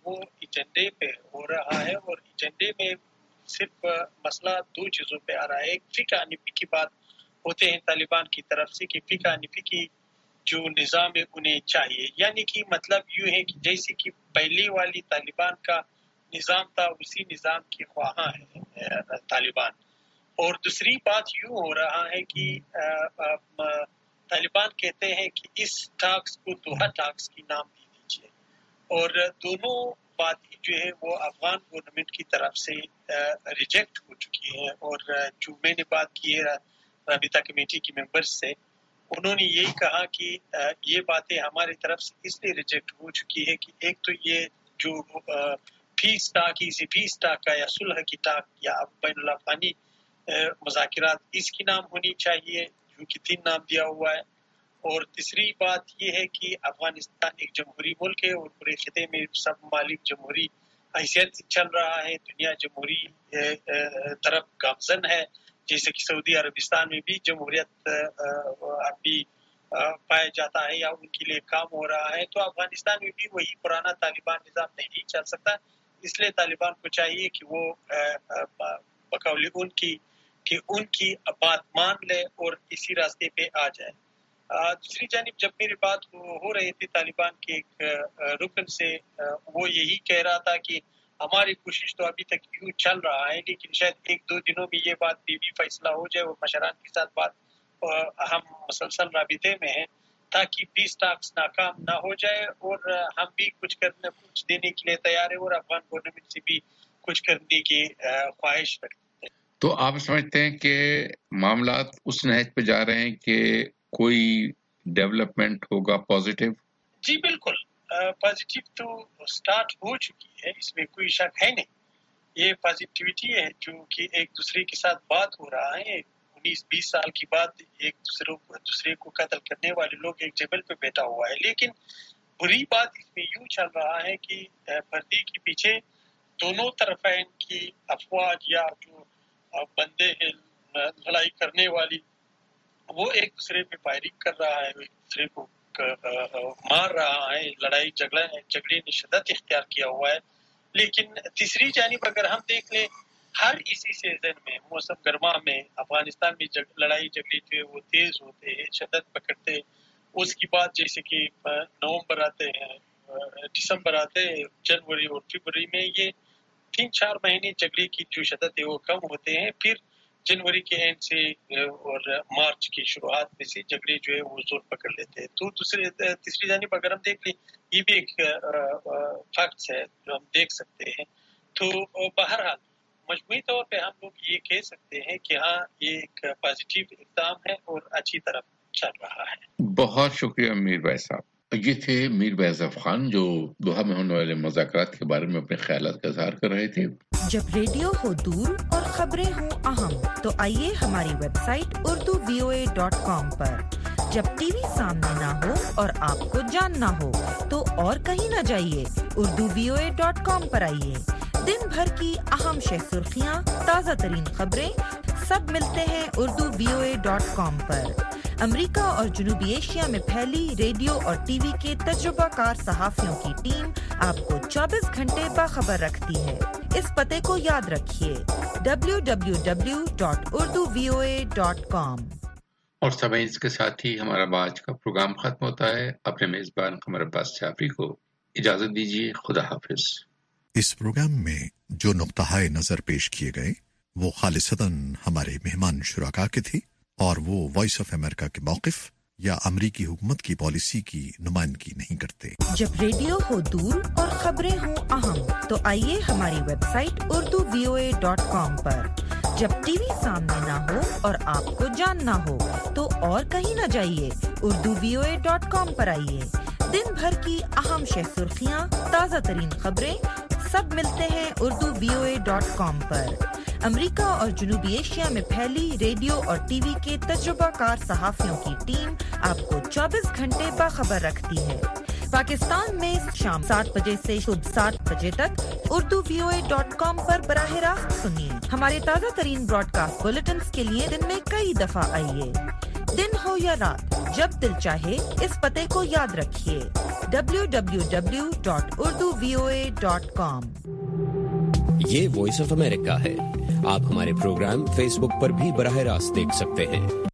وہ ایجنڈے پہ ہو رہا ہے، اور ایجنڈے میں صرف مسئلہ دو چیزوں پہ آ رہا ہے. ایک فقہ حنفی کی بات ہوتے ہیں طالبان کی طرف سے کہ فقہ حنفی کی جو نظام ہے انہیں چاہیے، یعنی کہ مطلب یوں ہے کہ جیسے کہ پہلی والی طالبان کا نظام تھا اسی نظام کی خواہاں ہے طالبان. اور دوسری بات یوں ہو رہا ہے کہ طالبان کہتے ہیں کہ اس ٹاکس کو دوحہ ٹاکس کی نام دے دیجیے، اور دونوں باتیں جو ہے وہ افغان گورنمنٹ کی طرف سے ریجیکٹ ہو چکی ہے. اور جو میں نے بات کی ہے رابطہ کمیٹی کے ممبرز سے، انہوں نے یہی کہا کہ یہ باتیں ہماری طرف سے اس لیے ریجیکٹ ہو چکی ہے کہ ایک تو یہ جو پیس ٹاک اسی پیس ٹاک کا یا صلح کی ٹاک یا بین الاقوامی مذاکرات اس کی نام ہونی چاہیے جو کہ 3 نام دیا ہوا ہے. اور تیسری بات یہ ہے کہ افغانستان ایک جمہوری ملک ہے اور پورے خطے میں سب ممالک جمہوری حیثیت سے چل رہا ہے، دنیا جمہوری طرف گامزن ہے، جیسے کہ سعودی عربستان میں بھی جمہوریت ابھی پایا جاتا ہے یا ان کے لیے کام ہو رہا ہے. تو افغانستان میں بھی وہی پرانا طالبان نظام نہیں چل سکتا، اس لیے طالبان کو چاہیے کہ وہ بقول ان کی بات مان لے اور اسی راستے پہ آ جائے. دوسری جانب جب میری بات ہو رہی تھی طالبان کے ایک رکن سے، وہ یہی کہہ رہا تھا کہ ہماری کوشش تو ابھی تک یوں چل رہا ہے، لیکن شاید 1-2 دنوں میں یہ بات بھی فیصلہ ہو جائے اور مشران کے ساتھ بات ہم مسلسل رابطے میں ہیں تاکہ پیس ٹاکس ناکام نہ ہو جائے، اور ہم بھی کچھ دینے کے لیے تیار ہیں اور افغان گورنمنٹ سے بھی کچھ کرنے کی خواہش رکھتے ہیں. تو آپ سمجھتے ہیں کہ معاملات اس نہج پہ جا رہے ہیں کہ کوئی ڈیولپمنٹ ہوگا پازیٹیو؟ جی بالکل، پازیٹیو تو سٹارٹ ہو چکی ہے، اس میں کوئی شک ہے نہیں. یہ پازیٹیوٹی ہے جو کہ ایک دوسرے کے ساتھ بات ہو رہا ہے. 19-20 سال کی بات ایک دوسرے کو قتل کرنے والے لوگ ایک جبل پہ بیٹھا ہوا ہے. لیکن بری بات اس میں یوں چل رہا ہے کہ پردے کے پیچھے دونوں طرفین کی افواج یا جو بندے ہیں لڑائی کرنے والی، وہ ایک دوسرے پہ فائرنگ کر رہا ہے، ایک دوسرے کو مار رہا ہے، لڑائی جھگڑے نے شدت اختیار کیا ہوا ہے. لیکن تیسری جانب اگر ہم دیکھ لیں، ہر اسی سیزن میں موسم گرما میں افغانستان میں لڑائی جھگڑے جو ہے وہ تیز ہوتے ہیں، شدت پکڑتے ہیں. اس کی بعد جیسے کہ نومبر آتے ہیں، دسمبر آتے ہیں، جنوری اور فروری میں یہ 3-4 مہینے جھگڑے کی جو شدت ہے وہ کم ہوتے ہیں. پھر جنوری کے اینڈ سے اور مارچ کی شروعات میں سے جھگڑے جو ہے وہ زور پکڑ لیتے ہیں. تو تیسری جانب اگر ہم دیکھ لیں، یہ بھی ایک فیکٹس ہے جو ہم دیکھ سکتے ہیں. تو بہرحال مجموعی طور پہ ہم لوگ یہ کہہ سکتے ہیں کہ ہاں یہ ایک پازیٹیو اقدام ہے اور اچھی طرف چل رہا ہے. بہت شکریہ میر بھائی صاحب. یہ تھے میر بھائی اظہر خان جو دوحہ میں ہونے والے مذاکرات کے بارے میں اپنے خیالات کا اظہار کر رہے تھے. جب ریڈیو ہو دور اور خبریں ہوں اہم تو آئیے ہماری ویب سائٹ urduvoa.com پر. جب ٹی وی سامنے نہ ہو اور آپ کو جاننا ہو تو اور کہیں نہ جائیے، urduvoa.com پر آئیے. دن بھر کی اہم شہ سرخیاں، تازہ ترین خبریں سب ملتے ہیں urduvoa.com پر. امریکہ اور جنوبی ایشیا میں پھیلی ریڈیو اور ٹی وی کے تجربہ کار صحافیوں کی ٹیم آپ کو 24 گھنٹے باخبر رکھتی ہے. اس پتے کو یاد رکھیے www.urduvoa.com. اور سبھی اس کے ساتھ ہی ہمارا آج کا پروگرام ختم ہوتا ہے. اپنے میزبان قمر عباس جعفری کو اجازت دیجیے. خدا حافظ. اس پروگرام میں جو نقطہ نظر پیش کیے گئے وہ خالصتاً ہمارے مہمان شرکا کے تھے اور وہ وائس آف امریکہ کے موقف یا امریکی حکومت کی پالیسی کی نمائندگی نہیں کرتے. جب ریڈیو ہو دور اور خبریں ہوں اہم تو آئیے ہماری ویب سائٹ urduvoa.com پر. جب ٹی وی سامنے نہ ہو اور آپ کو جاننا ہو تو اور کہیں نہ جائیے، urduvoa.com پر آئیے. دن بھر کی اہم شہ سرخیاں، تازہ ترین خبریں سب ملتے ہیں urduvoa.com پر. امریکہ اور جنوبی ایشیا میں پھیلی ریڈیو اور ٹی وی کے تجربہ کار صحافیوں کی ٹیم آپ کو 24 گھنٹے باخبر رکھتی ہے. پاکستان میں شام 7 بجے سے صبح 7 بجے تک urduvoa.com پر براہ راست سنیے. ہمارے تازہ ترین براڈ کاسٹ بلیٹنز کے لیے دن میں کئی دفعہ آئیے. दिन हो या रात, जब दिल चाहे इस पते को याद रखिए www.urduvoa.com। ये वॉइस ऑफ अमेरिका है। आप हमारे प्रोग्राम फेसबुक पर भी बराह रास्त देख सकते हैं।